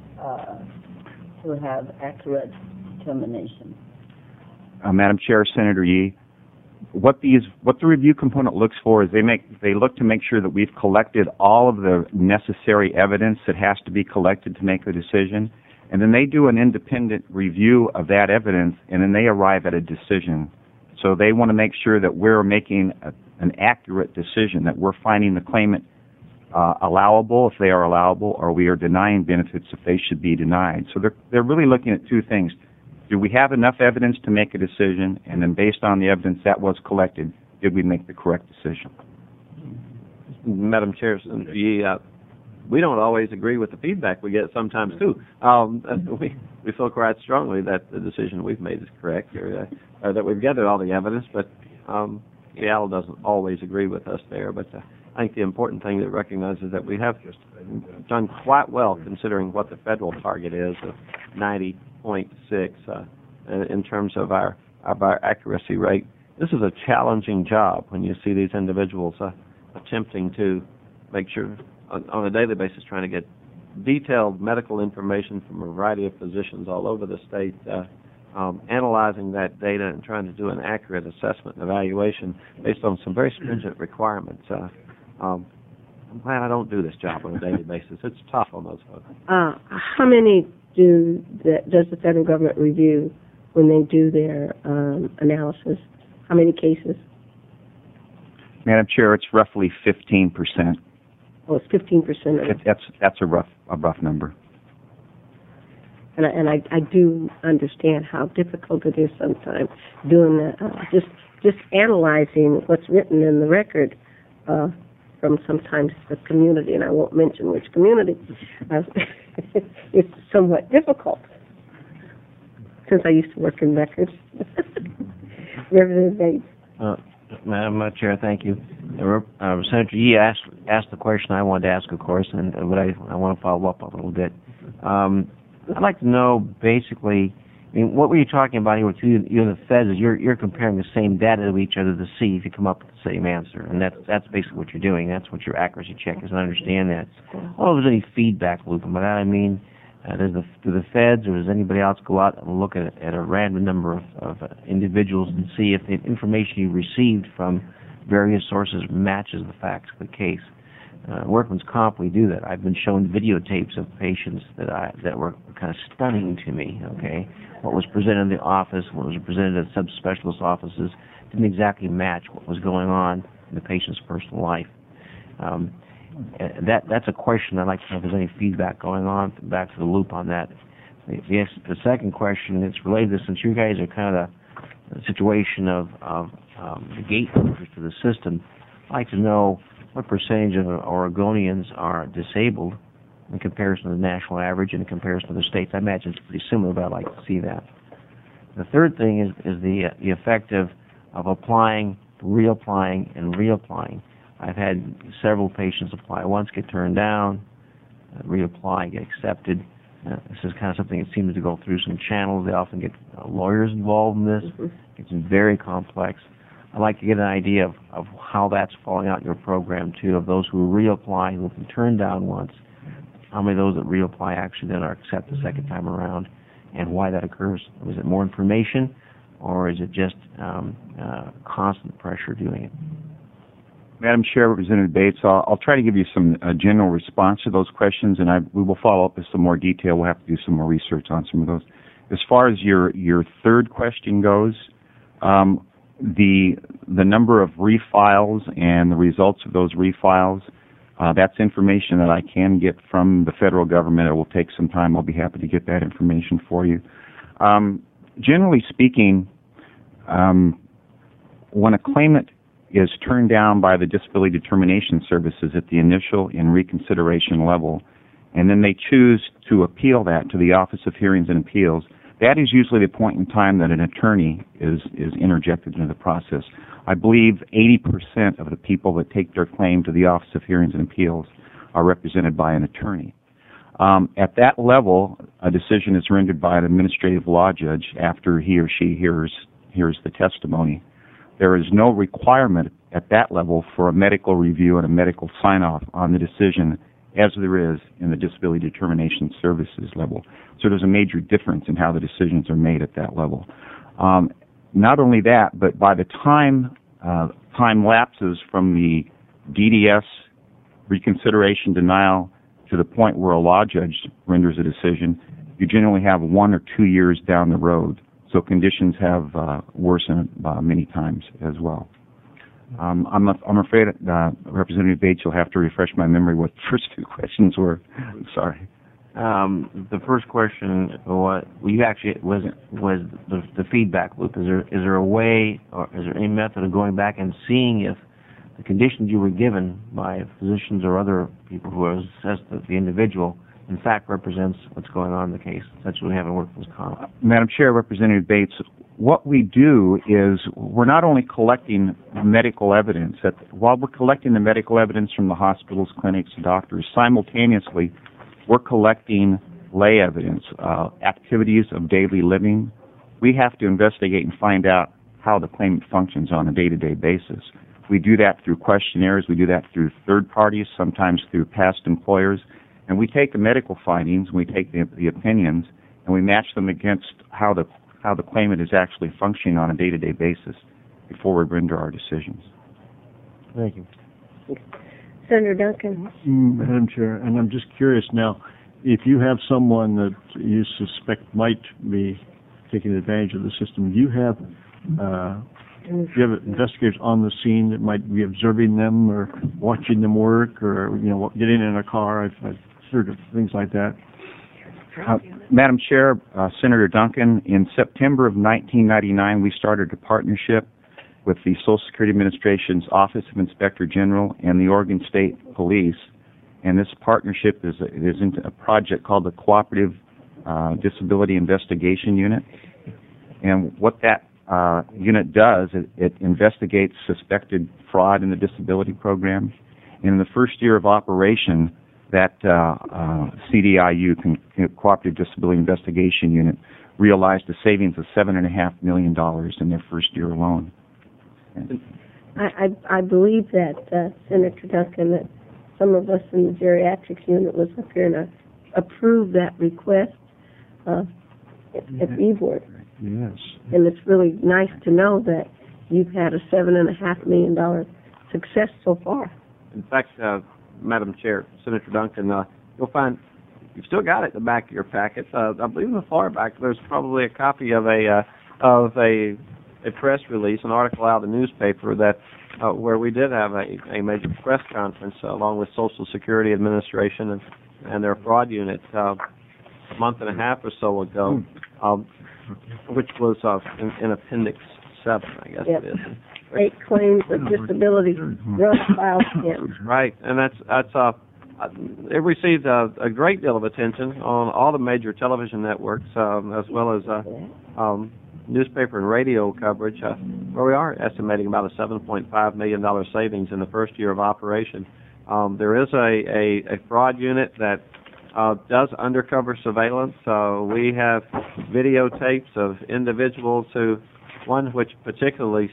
determination? Madam Chair, Senator Yee, what the review component looks for is they look to make sure that we've collected all of the necessary evidence that has to be collected to make the decision, and then they do an independent review of that evidence, and then they arrive at a decision. So they want to make sure that we're making an accurate decision, that we're finding the claimant allowable if they are allowable, or we are denying benefits if they should be denied. So they're really looking at two things. Do we have enough evidence to make a decision? And then based on the evidence that was collected, did we make the correct decision? Madam Chair, we don't always agree with the feedback we get sometimes, too. We feel quite strongly that the decision we've made is correct, or that we've gathered all the evidence, but Seattle doesn't always agree with us there. But I think the important thing to recognize is that we have done quite well considering what the federal target is of 90.6. in terms of our accuracy rate. This is a challenging job when you see these individuals attempting to make sure on a daily basis, trying to get detailed medical information from a variety of physicians all over the state, analyzing that data and trying to do an accurate assessment and evaluation based on some very stringent requirements. I'm glad I don't do this job on a daily basis. It's tough on those folks. How many does the federal government review when they do their analysis? How many cases? Madam Chair, it's roughly 15%. Oh, it's 15% of it. That's a rough number. And I do understand how difficult it is sometimes doing just analyzing what's written in the record from sometimes the community, and I won't mention which community. It's somewhat difficult since I used to work in records. Representative Bates. Madam Chair, thank you. Senator Yee asked the question I wanted to ask, of course, but I want to follow up a little bit. I'd like to know, basically, I mean, what were you talking about here with you and the feds is you're comparing the same data to each other to see if you come up with the same answer, and that's basically what you're doing. That's what your accuracy check is. I understand that. I don't know if there's any feedback loop, and by that I mean, do the feds or does anybody else go out and look at a random number of individuals and see if the information you received from various sources matches the facts of the case? Workman's Comp, we do that. I've been shown videotapes of patients that were kind of stunning to me, okay? What was presented in the office, what was presented at subspecialist offices didn't exactly match what was going on in the patient's personal life. That's a question I'd like to know if there's any feedback going on, back to the loop on that. Yes, the second question, it's related to this, since you guys are kind of the situation of the gatekeepers to the system, I'd like to know what percentage of Oregonians are disabled in comparison to the national average and in comparison to the states. I imagine it's pretty similar, but I'd like to see that. The third thing is the effect of applying, reapplying, and reapplying. I've had several patients apply once, get turned down, reapply, get accepted. This is kind of something that seems to go through some channels. They often get lawyers involved in this. Mm-hmm. It's very complex. I'd like to get an idea of how that's falling out in your program, too, of those who reapply, who have been turned down once, how many of those that reapply actually then are accepted the second time around, and why that occurs. Is it more information, or is it just constant pressure doing it? Madam Chair, Representative Bates, I'll try to give you some general response to those questions, and we will follow up with some more detail. We'll have to do some more research on some of those. As far as your third question goes, the number of refiles and the results of those refiles, that's information that I can get from the federal government. It will take some time. I'll be happy to get that information for you. Generally speaking, when a claimant is turned down by the Disability Determination Services at the initial and reconsideration level, and then they choose to appeal that to the Office of Hearings and Appeals, that is usually the point in time that an attorney is interjected into the process. I believe 80% of the people that take their claim to the Office of Hearings and Appeals are represented by an attorney. At that level, a decision is rendered by an administrative law judge after he or she hears the testimony. There is no requirement at that level for a medical review and a medical sign-off on the decision as there is in the Disability Determination Services level. So there's a major difference in how the decisions are made at that level. Not only that, but by the time time lapses from the DDS reconsideration denial to the point where a law judge renders a decision, you generally have 1 or 2 years down the road. So conditions have worsened many times as well. I'm afraid, Representative Bates, you'll have to refresh my memory what the first two questions were. Sorry. The first question, was the feedback loop. Is there a way, or is there any method of going back and seeing if the conditions you were given by physicians or other people who have assessed the individual in fact represents what's going on in the case? That's what we have in Workman's Comp. Madam Chair, Representative Bates, what we do is we're not only collecting medical evidence. While we're collecting the medical evidence from the hospitals, clinics, and doctors, simultaneously we're collecting lay evidence, activities of daily living, we have to investigate and find out how the claimant functions on a day-to-day basis. We do that through questionnaires. We do that through third parties, sometimes through past employers. And we take the medical findings, we take the opinions, and we match them against how the claimant is actually functioning on a day-to-day basis before we render our decisions. Thank you. Senator Duncan? Madam Chair, and I'm just curious now, if you have someone that you suspect might be taking advantage of the system, do you have investigators on the scene that might be observing them or watching them work, or getting in a car? I've heard of things like that. Madam Chair, Senator Duncan, in September of 1999, we started a partnership with the Social Security Administration's Office of Inspector General and the Oregon State Police, and this partnership is into a project called the Cooperative Disability Investigation Unit. And what that unit does, it investigates suspected fraud in the disability program. And in the first year of operation, that CDIU, Cooperative Disability Investigation Unit, realized a savings of $7.5 million in their first year alone. I believe that, Senator Duncan, that some of us in the geriatrics unit was up here and approved that request at E-Board. Yes. And it's really nice to know that you've had a $7.5 million success so far. In fact, Madam Chair, Senator Duncan, you'll find you've still got it in the back of your packet. I believe in the far back there's probably a copy of a press release, an article out in the newspaper that where we did have a major press conference along with Social Security Administration and their fraud unit a month and a half or so ago, which was in Appendix 7, I guess it is. 8 claims of disability drug filed against. Right, and that's it received a great deal of attention on all the major television networks, as well as newspaper and radio coverage, where we are estimating about a $7.5 million savings in the first year of operation. There is a fraud unit that does undercover surveillance. We have videotapes of individuals one which particularly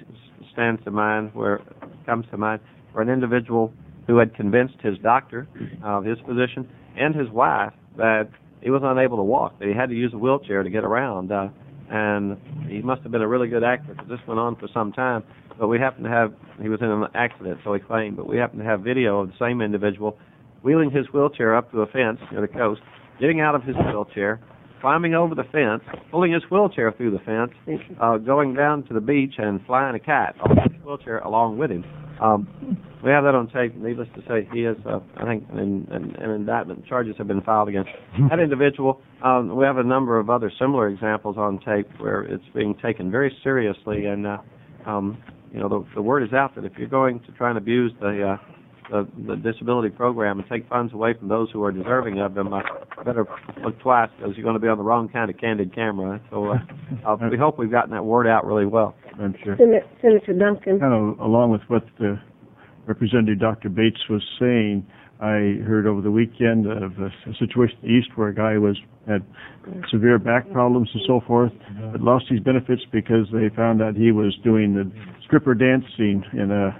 comes to mind, where an individual who had convinced his doctor, his physician, and his wife that he was unable to walk, that he had to use a wheelchair to get around. And he must have been a really good actor, because this went on for some time. But we happen to have, he was in an accident, so he claimed, but we happen to have video of the same individual wheeling his wheelchair up to a fence near the coast, getting out of his wheelchair, climbing over the fence, pulling his wheelchair through the fence, going down to the beach and flying a cat off his wheelchair along with him. We have that on tape. Needless to say, he is, I think, an indictment. Charges have been filed against that individual. We have a number of other similar examples on tape where it's being taken very seriously, and the word is out that if you're going to try and abuse the disability program and take funds away from those who are deserving of them, better look twice, because you're going to be on the wrong kind of candid camera. So we hope we've gotten that word out really well. I'm sure. Senator Duncan. Kind of along with what Representative Dr. Bates was saying, I heard over the weekend of a situation in the East where a guy had severe back problems and so forth, but lost his benefits because they found out he was doing the stripper dancing in a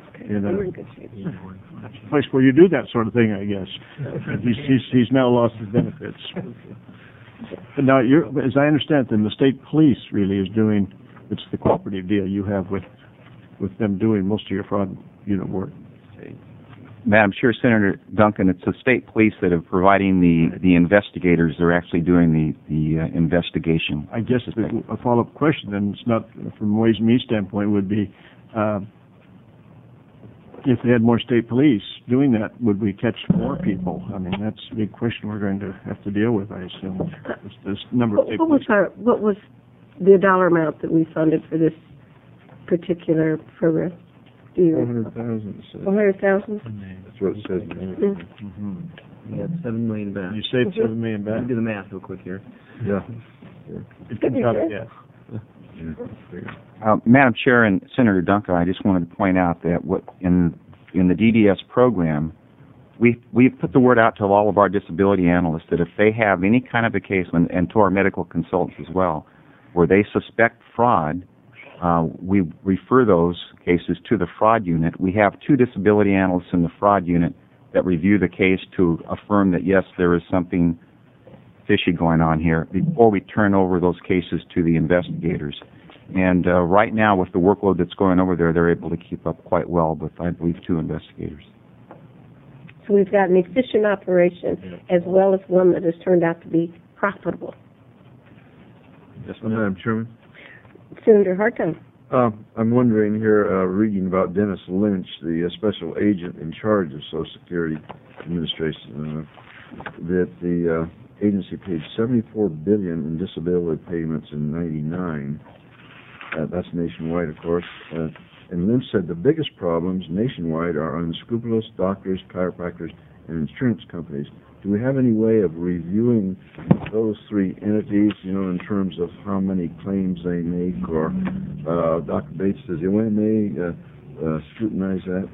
place where you do that sort of thing, I guess. And he's now lost his benefits. But now, as I understand it, the state police really is doing, it's the cooperative deal you have with them doing most of your fraud unit work. Madam Chair, Senator Duncan, it's the state police that are providing the investigators. They're actually doing the investigation. I guess a follow-up question, and it's not from Ways and Means standpoint, would be if they had more state police doing that, would we catch more people? I mean, that's a big question we're going to have to deal with, I assume. This number of state police. What was the dollar amount that we funded for this particular program? 400,000. 400,000? That's what it says. You got $7 million back. You saved $7 million back. Do the math real quick here. Yeah. It comes out of Madam Chair and Senator Duncan, I just wanted to point out that in the DDS program, we've put the word out to all of our disability analysts that if they have any kind of a case, and to our medical consultants as well, where they suspect fraud, we refer those cases to the fraud unit. We have 2 disability analysts in the fraud unit that review the case to affirm that, yes, there is something fishy going on here before we turn over those cases to the investigators. And right now, with the workload that's going over there, they're able to keep up quite well with, I believe, 2 investigators. So we've got an efficient operation as well as one that has turned out to be profitable. Yes, Madam Chairman. Senator Hartung. I'm wondering here, reading about Dennis Lynch, the special agent in charge of Social Security Administration, that the agency paid $74 billion in disability payments in '99. That's nationwide, of course. And Lynch said the biggest problems nationwide are unscrupulous doctors, chiropractors, and insurance companies. Do we have any way of reviewing those 3 entities, in terms of how many claims they make, or Dr. Bates, does the OMA scrutinize that,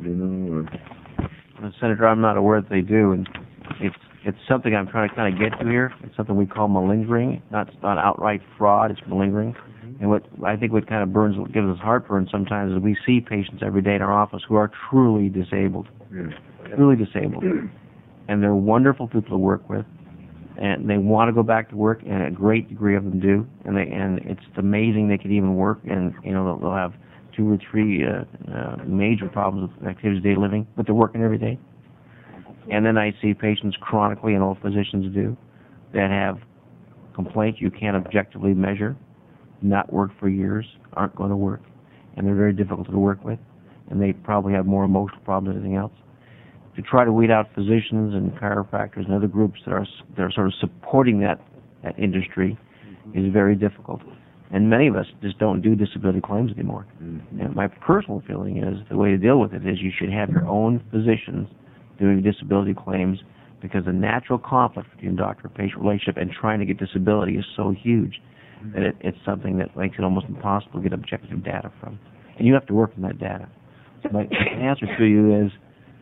Senator, I'm not aware that they do, and it's something I'm trying to kind of get to here. It's something we call malingering. It's not outright fraud, it's malingering. And what kind of gives us heartburn sometimes is we see patients every day in our office who are truly disabled, truly disabled. And they're wonderful people to work with, and they want to go back to work, and a great degree of them do. And it's amazing they can even work, and they'll have 2 or 3 major problems with activities of daily living, but they're working every day. And then I see patients chronically, and all physicians do, that have complaints you can't objectively measure, not worked for years, aren't going to work, and they're very difficult to work with, and they probably have more emotional problems than anything else. To try to weed out physicians and chiropractors and other groups that are sort of supporting that industry is very difficult. And many of us just don't do disability claims anymore. And my personal feeling is the way to deal with it is you should have your own physicians doing disability claims, because the natural conflict between doctor-patient relationship and trying to get disability is so huge that it's something that makes it almost impossible to get objective data from. And you have to work on that data. So my answer to you is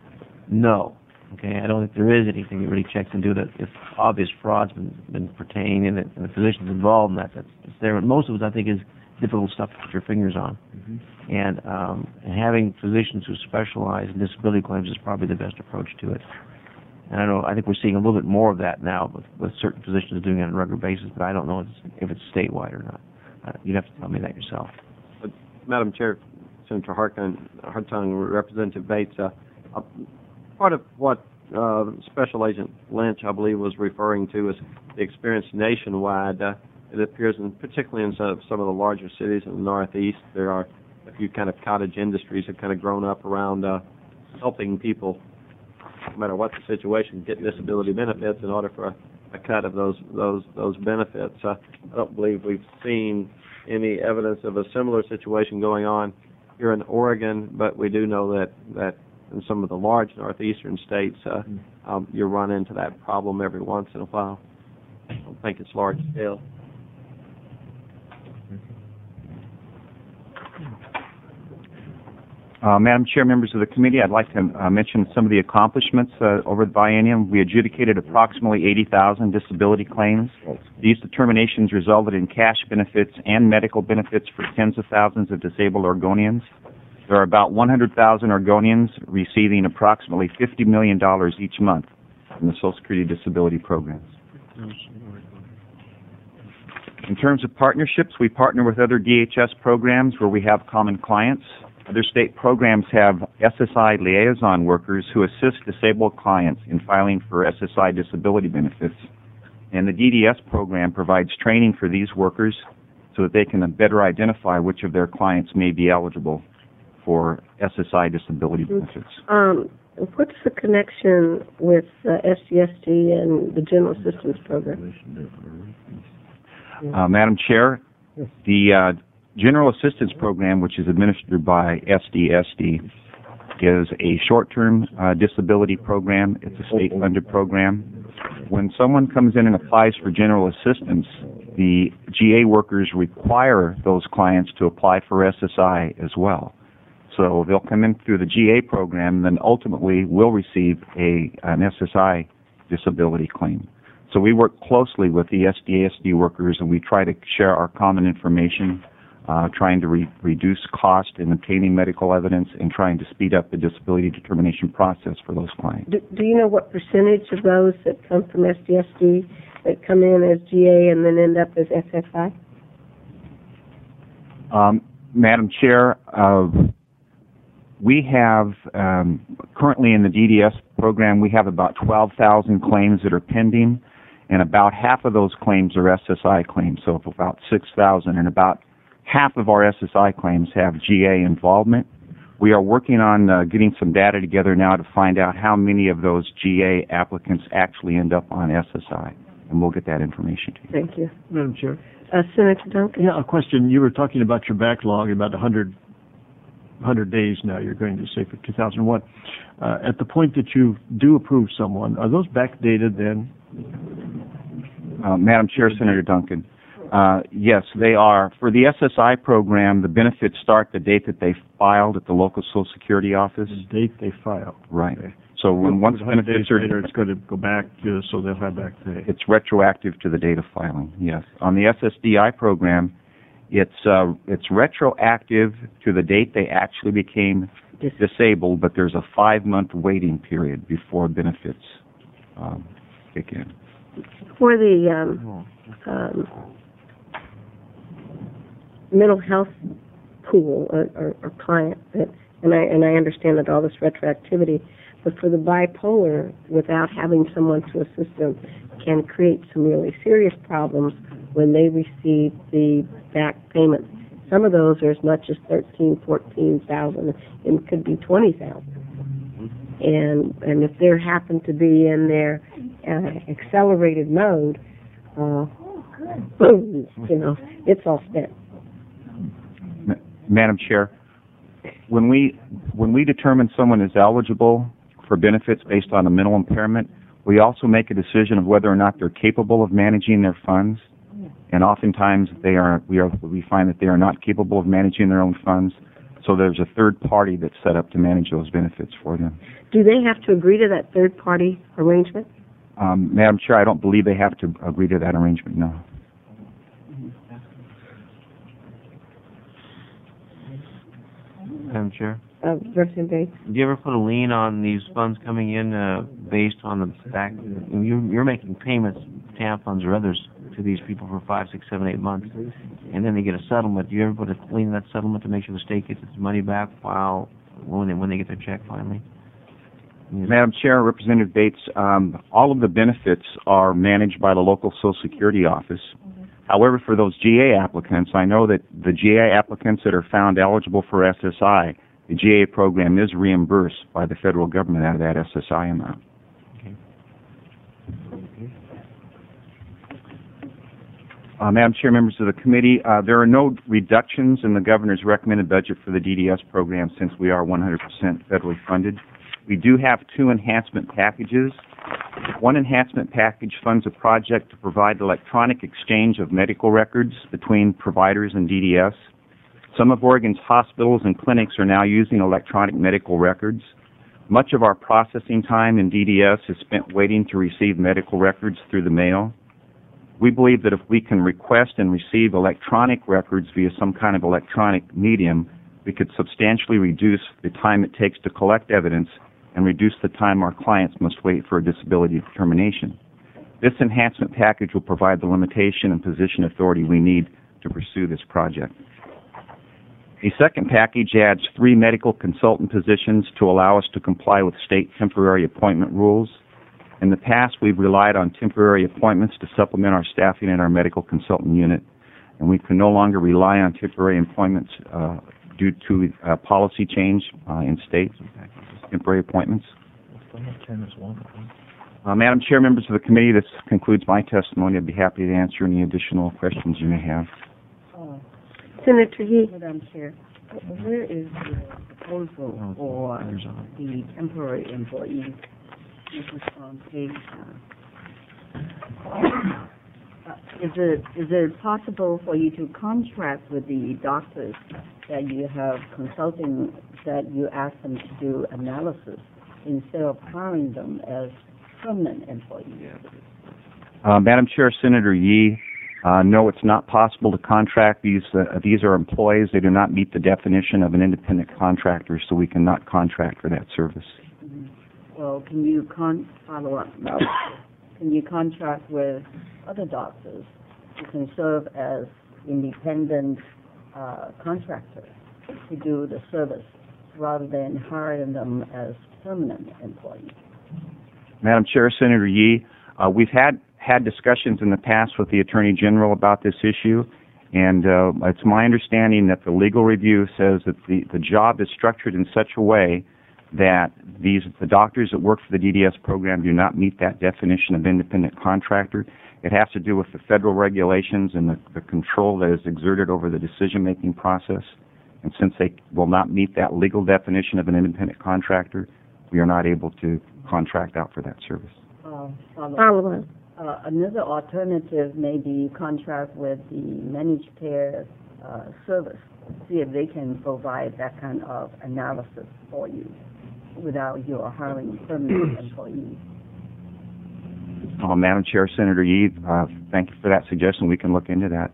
no. Okay, I don't think there is anything that really checks into that. If obvious fraud's been pertaining and the physician's involved in that's there. But most of it, I think, is difficult stuff to put your fingers on. And having physicians who specialize in disability claims is probably the best approach to it. And I think we're seeing a little bit more of that now with certain physicians doing it on a regular basis, but I don't know if it's statewide or not. You'd have to tell me that yourself. Madam Chair, Senator Hartung, Representative Bates, part of what Special Agent Lynch, I believe, was referring to is the experience nationwide. It appears, particularly in some of the larger cities in the Northeast, there are a few kind of cottage industries that have kind of grown up around helping people, no matter what the situation, get disability benefits in order for a cut of those benefits. I don't believe we've seen any evidence of a similar situation going on here in Oregon, but we do know that in some of the large northeastern states, you run into that problem every once in a while. I don't think it's large scale. Madam Chair, members of the committee, I'd like to mention some of the accomplishments over the biennium. We adjudicated approximately 80,000 disability claims. These determinations resulted in cash benefits and medical benefits for tens of thousands of disabled Oregonians. There are about 100,000 Oregonians receiving approximately $50 million each month from the Social Security disability programs. In terms of partnerships, we partner with other DHS programs where we have common clients. Other state programs have SSI liaison workers who assist disabled clients in filing for SSI disability benefits. And the DDS program provides training for these workers so that they can better identify which of their clients may be eligible for SSI disability benefits. What's the connection with SDST and the General Assistance Program? Madam Chair, the General Assistance Program, which is administered by SDSD, is a short-term disability program. It's a state-funded program. When someone comes in and applies for general assistance, the GA workers require those clients to apply for SSI as well. So they'll come in through the GA program, and then ultimately will receive an SSI disability claim. So we work closely with the SDASD workers, and we try to share our common information, trying to reduce cost in obtaining medical evidence and trying to speed up the disability determination process for those clients. Do you know what percentage of those that come from SDSD that come in as GA and then end up as SSI? Madam Chair, we have currently in the DDS program, we have about 12,000 claims that are pending, and about half of those claims are SSI claims, so about 6,000, and about half of our SSI claims have GA involvement. We are working on getting some data together now to find out how many of those GA applicants actually end up on SSI, and we'll get that information to you. Thank you. Madam Chair. Senator Duncan? Yeah, a question. You were talking about your backlog, about 100 days now you're going to say for 2001. At the point that you do approve someone, are those backdated then? Madam Chair, Senator Duncan, yes, they are. For the SSI program, the benefits start the date that they filed at the local Social Security office. The date they filed. Right. So when once 100 benefits days are later, it's going to go back, so they'll have back pay. it's retroactive to the date of filing, yes. On the SSDI program, it's retroactive to the date they actually became disabled, but there's a 5-month waiting period before benefits kick in. For the mental health pool or client, and I understand that all this retroactivity, but for the bipolar, without having someone to assist them, can create some really serious problems when they receive the back payment. Some of those are as much as $13,000, $14,000, and it could be $20,000. And if they happen to be in their accelerated mode, boom, it's all spent. Madam Chair, when we determine someone is eligible for benefits based on a mental impairment, we also make a decision of whether or not they're capable of managing their funds. And oftentimes we find that they are not capable of managing their own funds. So there's a third party that's set up to manage those benefits for them. Do they have to agree to that third party arrangement? Madam Chair, I don't believe they have to agree to that arrangement, no. Madam Chair, Representative Bates? do you ever put a lien on these funds coming in based on the fact you're making payments, TAM funds or others, to these people for 5, 6, 7, 8 months, and then they get a settlement? Do you ever put a lien on that settlement to make sure the state gets its money back when they get their check finally? Madam Chair, Representative Bates, all of the benefits are managed by the local Social Security office. However, for those GA applicants, I know that the GA applicants that are found eligible for SSI, the GA program is reimbursed by the federal government out of that SSI amount. Okay. Madam Chair, members of the committee, there are no reductions in the governor's recommended budget for the DDS program since we are 100% federally funded. We do have 2 enhancement packages. One enhancement package funds a project to provide electronic exchange of medical records between providers and DDS. Some of Oregon's hospitals and clinics are now using electronic medical records. Much of our processing time in DDS is spent waiting to receive medical records through the mail. We believe that if we can request and receive electronic records via some kind of electronic medium, we could substantially reduce the time it takes to collect evidence and reduce the time our clients must wait for a disability determination. This enhancement package will provide the limitation and position authority we need to pursue this project. A second package adds 3 medical consultant positions to allow us to comply with state temporary appointment rules. In the past, we've relied on temporary appointments to supplement our staffing in our medical consultant unit, and we can no longer rely on temporary appointments due to policy change in states, temporary appointments. Madam Chair, members of the committee, this concludes my testimony. I'd be happy to answer any additional questions you may have. Senator He. Madam Chair, where is the proposal for the temporary employees? This is on page. Is it possible for you to contract with the doctors that you have consulting, that you ask them to do analysis instead of hiring them as permanent employees? Madam Chair, Senator Yee, no, it's not possible to contract these. These are employees. They do not meet the definition of an independent contractor, so we cannot contract for that service. Well, can you follow up? Can you contract with other doctors who can serve as independent contractors to do the service rather than hiring them as permanent employees? Madam Chair, Senator Yee, we've had discussions in the past with the Attorney General about this issue, and it's my understanding that the legal review says that the job is structured in such a way that the doctors that work for the DDS program do not meet that definition of independent contractor. It has to do with the federal regulations and the control that is exerted over the decision-making process. And since they will not meet that legal definition of an independent contractor, we are not able to contract out for that service. Follow-up. Another alternative may be contract with the managed care service, see if they can provide that kind of analysis for you without your hiring permanent employees. Madam Chair, Senator Yee, thank you for that suggestion. We can look into that.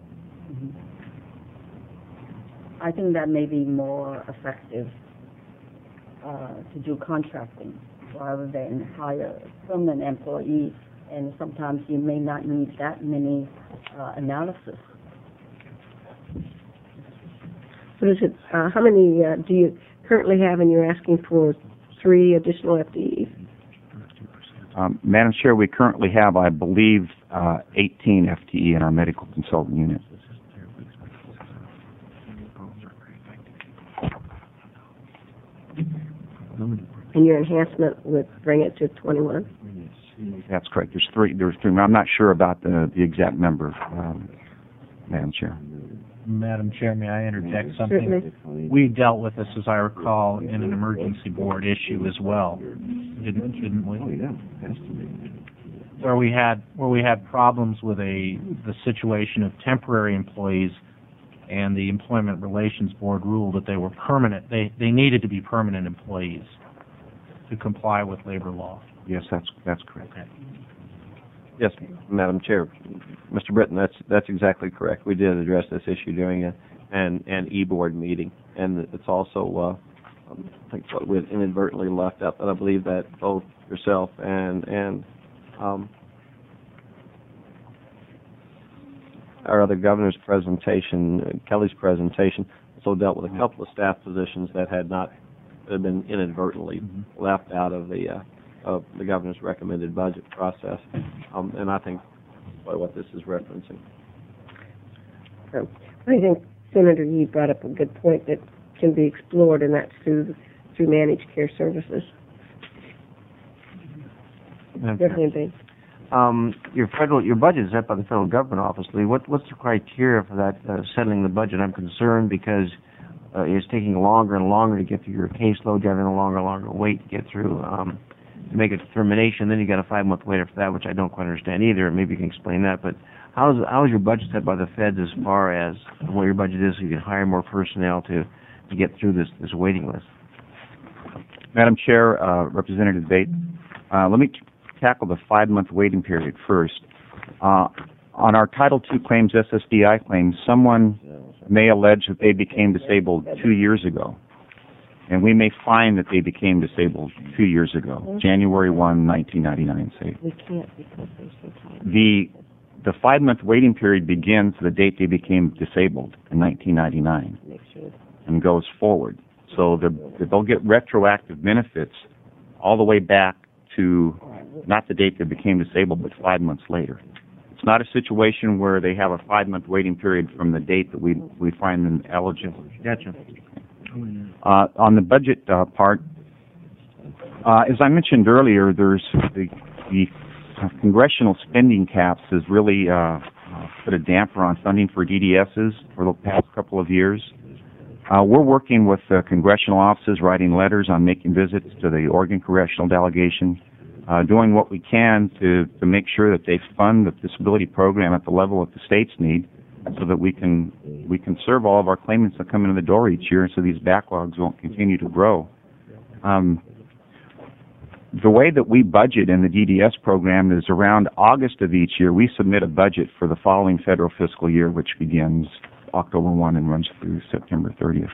I think that may be more effective to do contracting rather than hire permanent employees, and sometimes you may not need that many analysis. What is it? How many do you currently have, and you're asking for 3 additional FTEs? Madam Chair, we currently have, I believe, 18 FTE in our medical consultant unit. And your enhancement would bring it to 21? That's correct. There's three. I'm not sure about the exact number, Madam Chair. Madam Chair, may I interject something? Certainly. We dealt with this, as I recall, in an emergency board issue as well, didn't we? Where we had problems with the situation of temporary employees, and the Employment Relations Board ruled that they were permanent. They needed to be permanent employees to comply with labor law. Yes, that's correct. Okay. Yes, Madam Chair. Mr. Britton, that's exactly correct. We did address this issue during an e-board meeting, and it's also I think what we had inadvertently left out, that I believe that both yourself and our other governor's presentation, Kelly's presentation, also dealt with a couple of staff positions that had been inadvertently left out of the governor's recommended budget process, and I think what this is referencing. I think Senator Yee brought up a good point that can be explored, and that's through managed care services. Definitely. Your budget is set by the federal government, obviously. What's the criteria for that settling the budget? I'm concerned because it's taking longer and longer to get through your caseload. You're having a longer and longer wait to get through to make a determination. Then you got a 5-month wait after that, which I don't quite understand either. Maybe you can explain that. But how is your budget set by the feds as far as what your budget is, so you can hire more personnel to get through this waiting list? Madam Chair, Representative Bate, let me tackle the 5-month waiting period first. On our Title II claims, SSDI claims, someone may allege that they became disabled 2 years ago, and we may find that they became disabled 2 years ago, January 1, 1999, say. We can't because they're so tired. The 5-month waiting period begins the date they became disabled in 1999 and goes forward. So they'll get retroactive benefits all the way back to not the date they became disabled, but 5 months later. It's not a situation where they have a 5-month waiting period from the date that we find them eligible. Gotcha. On the budget part, as I mentioned earlier, there's the congressional spending caps has really put a damper on funding for DDSs for the past couple of years. We're working with congressional offices, writing letters on making visits to the Oregon Congressional Delegation, doing what we can to make sure that they fund the disability program at the level that the states need, so that we can serve all of our claimants that come in the door each year, so these backlogs won't continue to grow. The way that we budget in the DDS program is around August of each year, we submit a budget for the following federal fiscal year, which begins October 1 and runs through September 30th.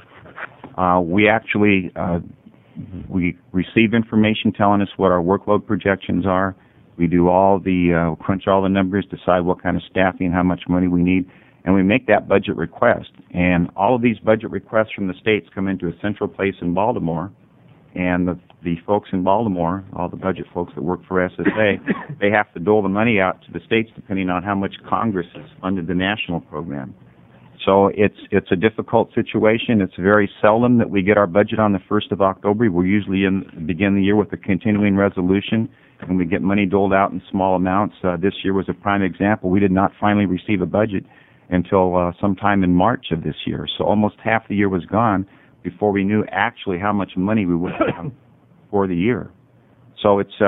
We receive information telling us what our workload projections are. We do crunch all the numbers, decide what kind of staffing, how much money we need, and we make that budget request. And all of these budget requests from the states come into a central place in Baltimore, and the folks in Baltimore, all the budget folks that work for SSA, they have to dole the money out to the states depending on how much Congress has funded the national program. So it's a difficult situation. It's very seldom that we get our budget on the 1st of October. We usually begin the year with a continuing resolution, and we get money doled out in small amounts. This year was a prime example. We did not finally receive a budget until sometime in March of this year. So almost half the year was gone before we knew actually how much money we would have for the year. So it's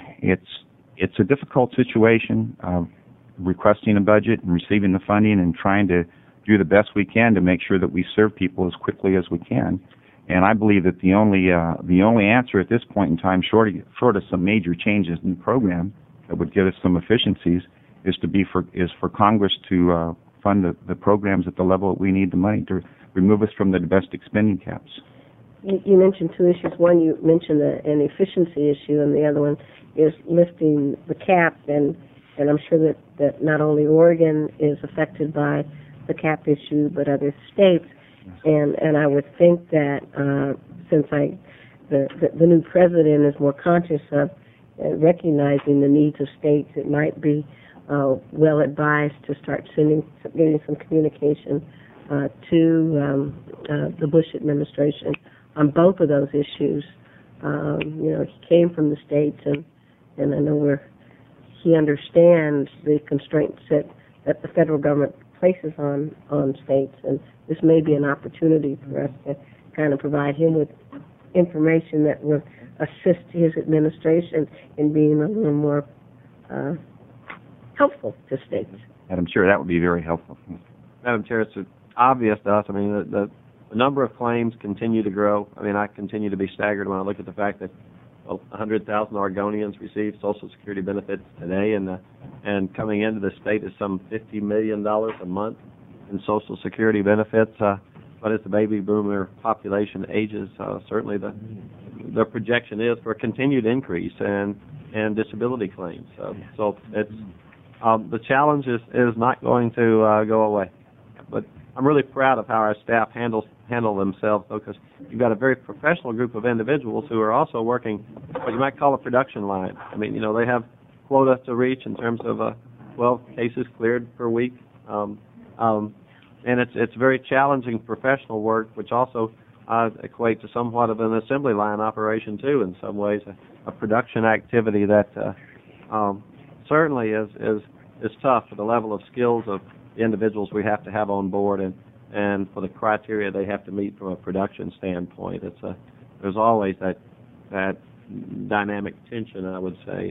a difficult situation, requesting a budget and receiving the funding and trying to do the best we can to make sure that we serve people as quickly as we can. And I believe that the only answer at this point in time, short of some major changes in the program that would give us some efficiencies, is for Congress to fund the programs at the level that we need the money to remove us from the domestic spending caps. You mentioned two issues. One, you mentioned an efficiency issue, and the other one is lifting the cap. And I'm sure that not only Oregon is affected by the cap issue, but other states. And I would think that since the new president is more conscious of recognizing the needs of states, it might be well advised to start getting some communication to the Bush administration on both of those issues. He came from the states, and I know he understands the constraints that the federal government places on states, and this may be an opportunity for us to kind of provide him with information that will assist his administration in being a little more helpful to states. Madam Chair, that would be very helpful. Madam Chair, it's obvious to us. I mean, the number of claims continue to grow. I mean, I continue to be staggered when I look at the fact that 100,000 Oregonians receive Social Security benefits today, and coming into the state is some $50 million a month in Social Security benefits. But as the baby boomer population ages, certainly the projection is for a continued increase in disability claims. So it's the challenge is not going to go away. But I'm really proud of how our staff handle themselves, though, because you've got a very professional group of individuals who are also working what you might call a production line. I mean, they have quota to reach in terms of 12 cases cleared per week, and it's very challenging professional work, which also equates to somewhat of an assembly line operation too. In some ways, a production activity that certainly is tough for the level of skills of the individuals we have to have on board, and for the criteria they have to meet from a production standpoint. There's always that dynamic tension, I would say,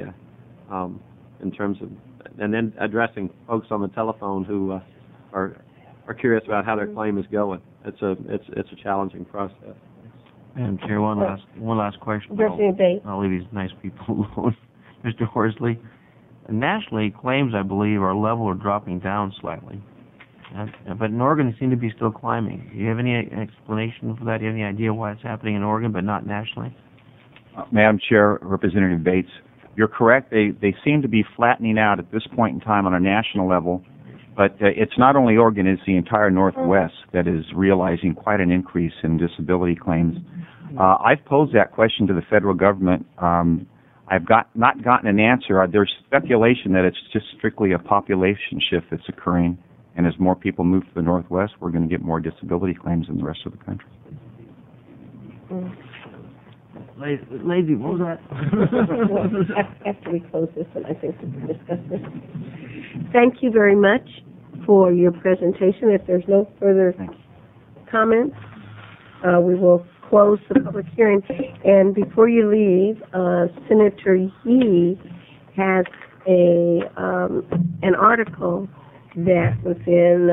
in terms of, and then addressing folks on the telephone who are curious about how their claim is going. It's a challenging process. Madam Chair, one last question. I'll leave these nice people alone. Mr. Horsley, nationally, claims, I believe, are level or dropping down slightly. But in Oregon, they seem to be still climbing. Do you have any explanation for that? Do you have any idea why it's happening in Oregon but not nationally? Madam Chair, Representative Bates, you're correct. They seem to be flattening out at this point in time on a national level. But it's not only Oregon, it's the entire Northwest that is realizing quite an increase in disability claims. I've posed that question to the federal government. I've not gotten an answer. There's speculation that it's just strictly a population shift that's occurring, and as more people move to the Northwest, we're going to get more disability claims in the rest of the country. Lazy, what was that? After we close this, and I think we can discuss this. Thank you very much for your presentation. If there's no further comments, we will close the public hearing. And before you leave, Senator Yee has an article that was in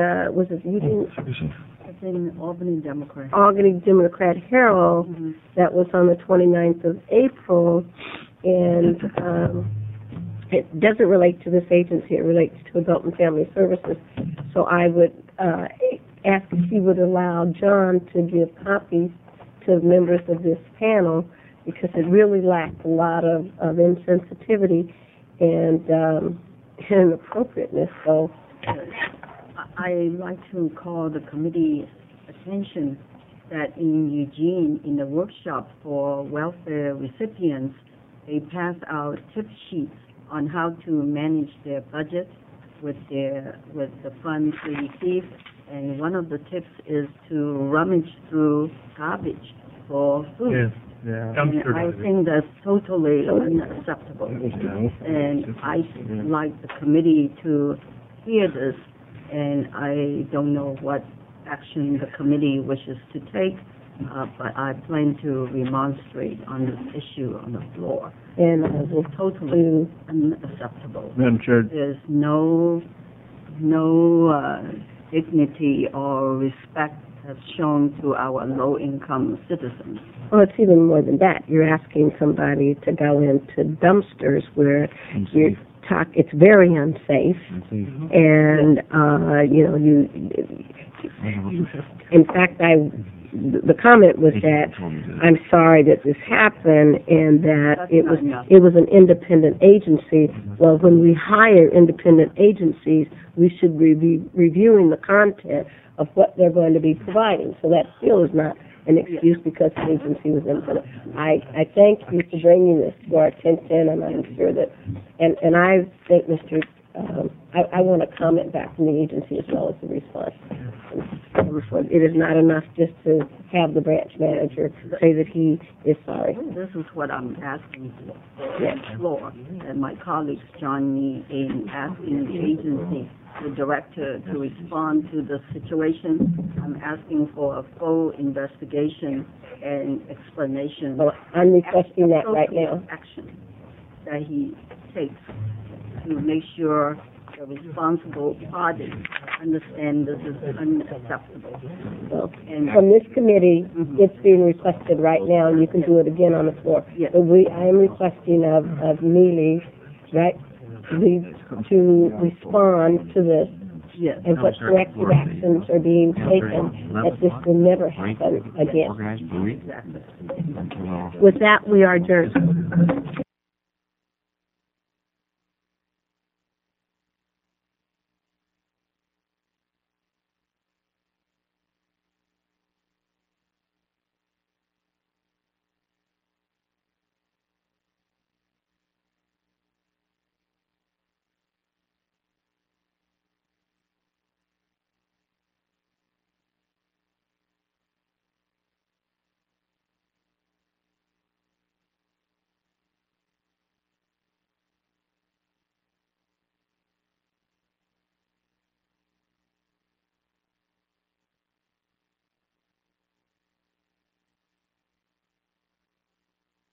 Albany Democrat. Albany Democrat Herald that was on the 29th of April and it doesn't relate to this agency. It relates to Adult and Family Services. So I would ask if you would allow John to give copies to members of this panel, because it really lacked a lot of insensitivity and inappropriateness. So I'd like to call the committee attention that in Eugene, in the workshop for welfare recipients, they pass out tip sheets on how to manage their budget with the funds they receive, and one of the tips is to rummage through garbage for food. Yeah. And I think that's totally unacceptable. And I'd like the committee to hear this, and I don't know what action the committee wishes to take, but I plan to remonstrate on this issue on the floor. and It's totally unacceptable. Madam Chair, There's no dignity or respect that's shown to our low-income citizens. well, it's even more than that. You're asking somebody to go into dumpsters where you're it's very unsafe, and in fact, the comment was that I'm sorry that this happened, and that it was an independent agency. Well, when we hire independent agencies, we should be reviewing the content of what they're going to be providing. So that still is not an excuse because the agency was independent. I thank you for bringing this to our attention, and I'm sure that, and I think, Mr. I want to comment back from the agency as well as the response. It is not enough just to have the branch manager say that he is sorry. This is what I'm asking for Yes. the floor, and my colleagues join me in asking the agency, the director, to respond to the situation. I'm asking for a full investigation and explanation. Well, I'm requesting that right now. Action that he takes to make sure the responsible parties understand this is unacceptable. So, And from this committee, it's being requested right now, and you can do it again on the floor. Yes. So I am requesting of Neely, right, to respond to this, yes, and what corrective actions are being taken, that this will never happen again. exactly. With that, we are adjourned.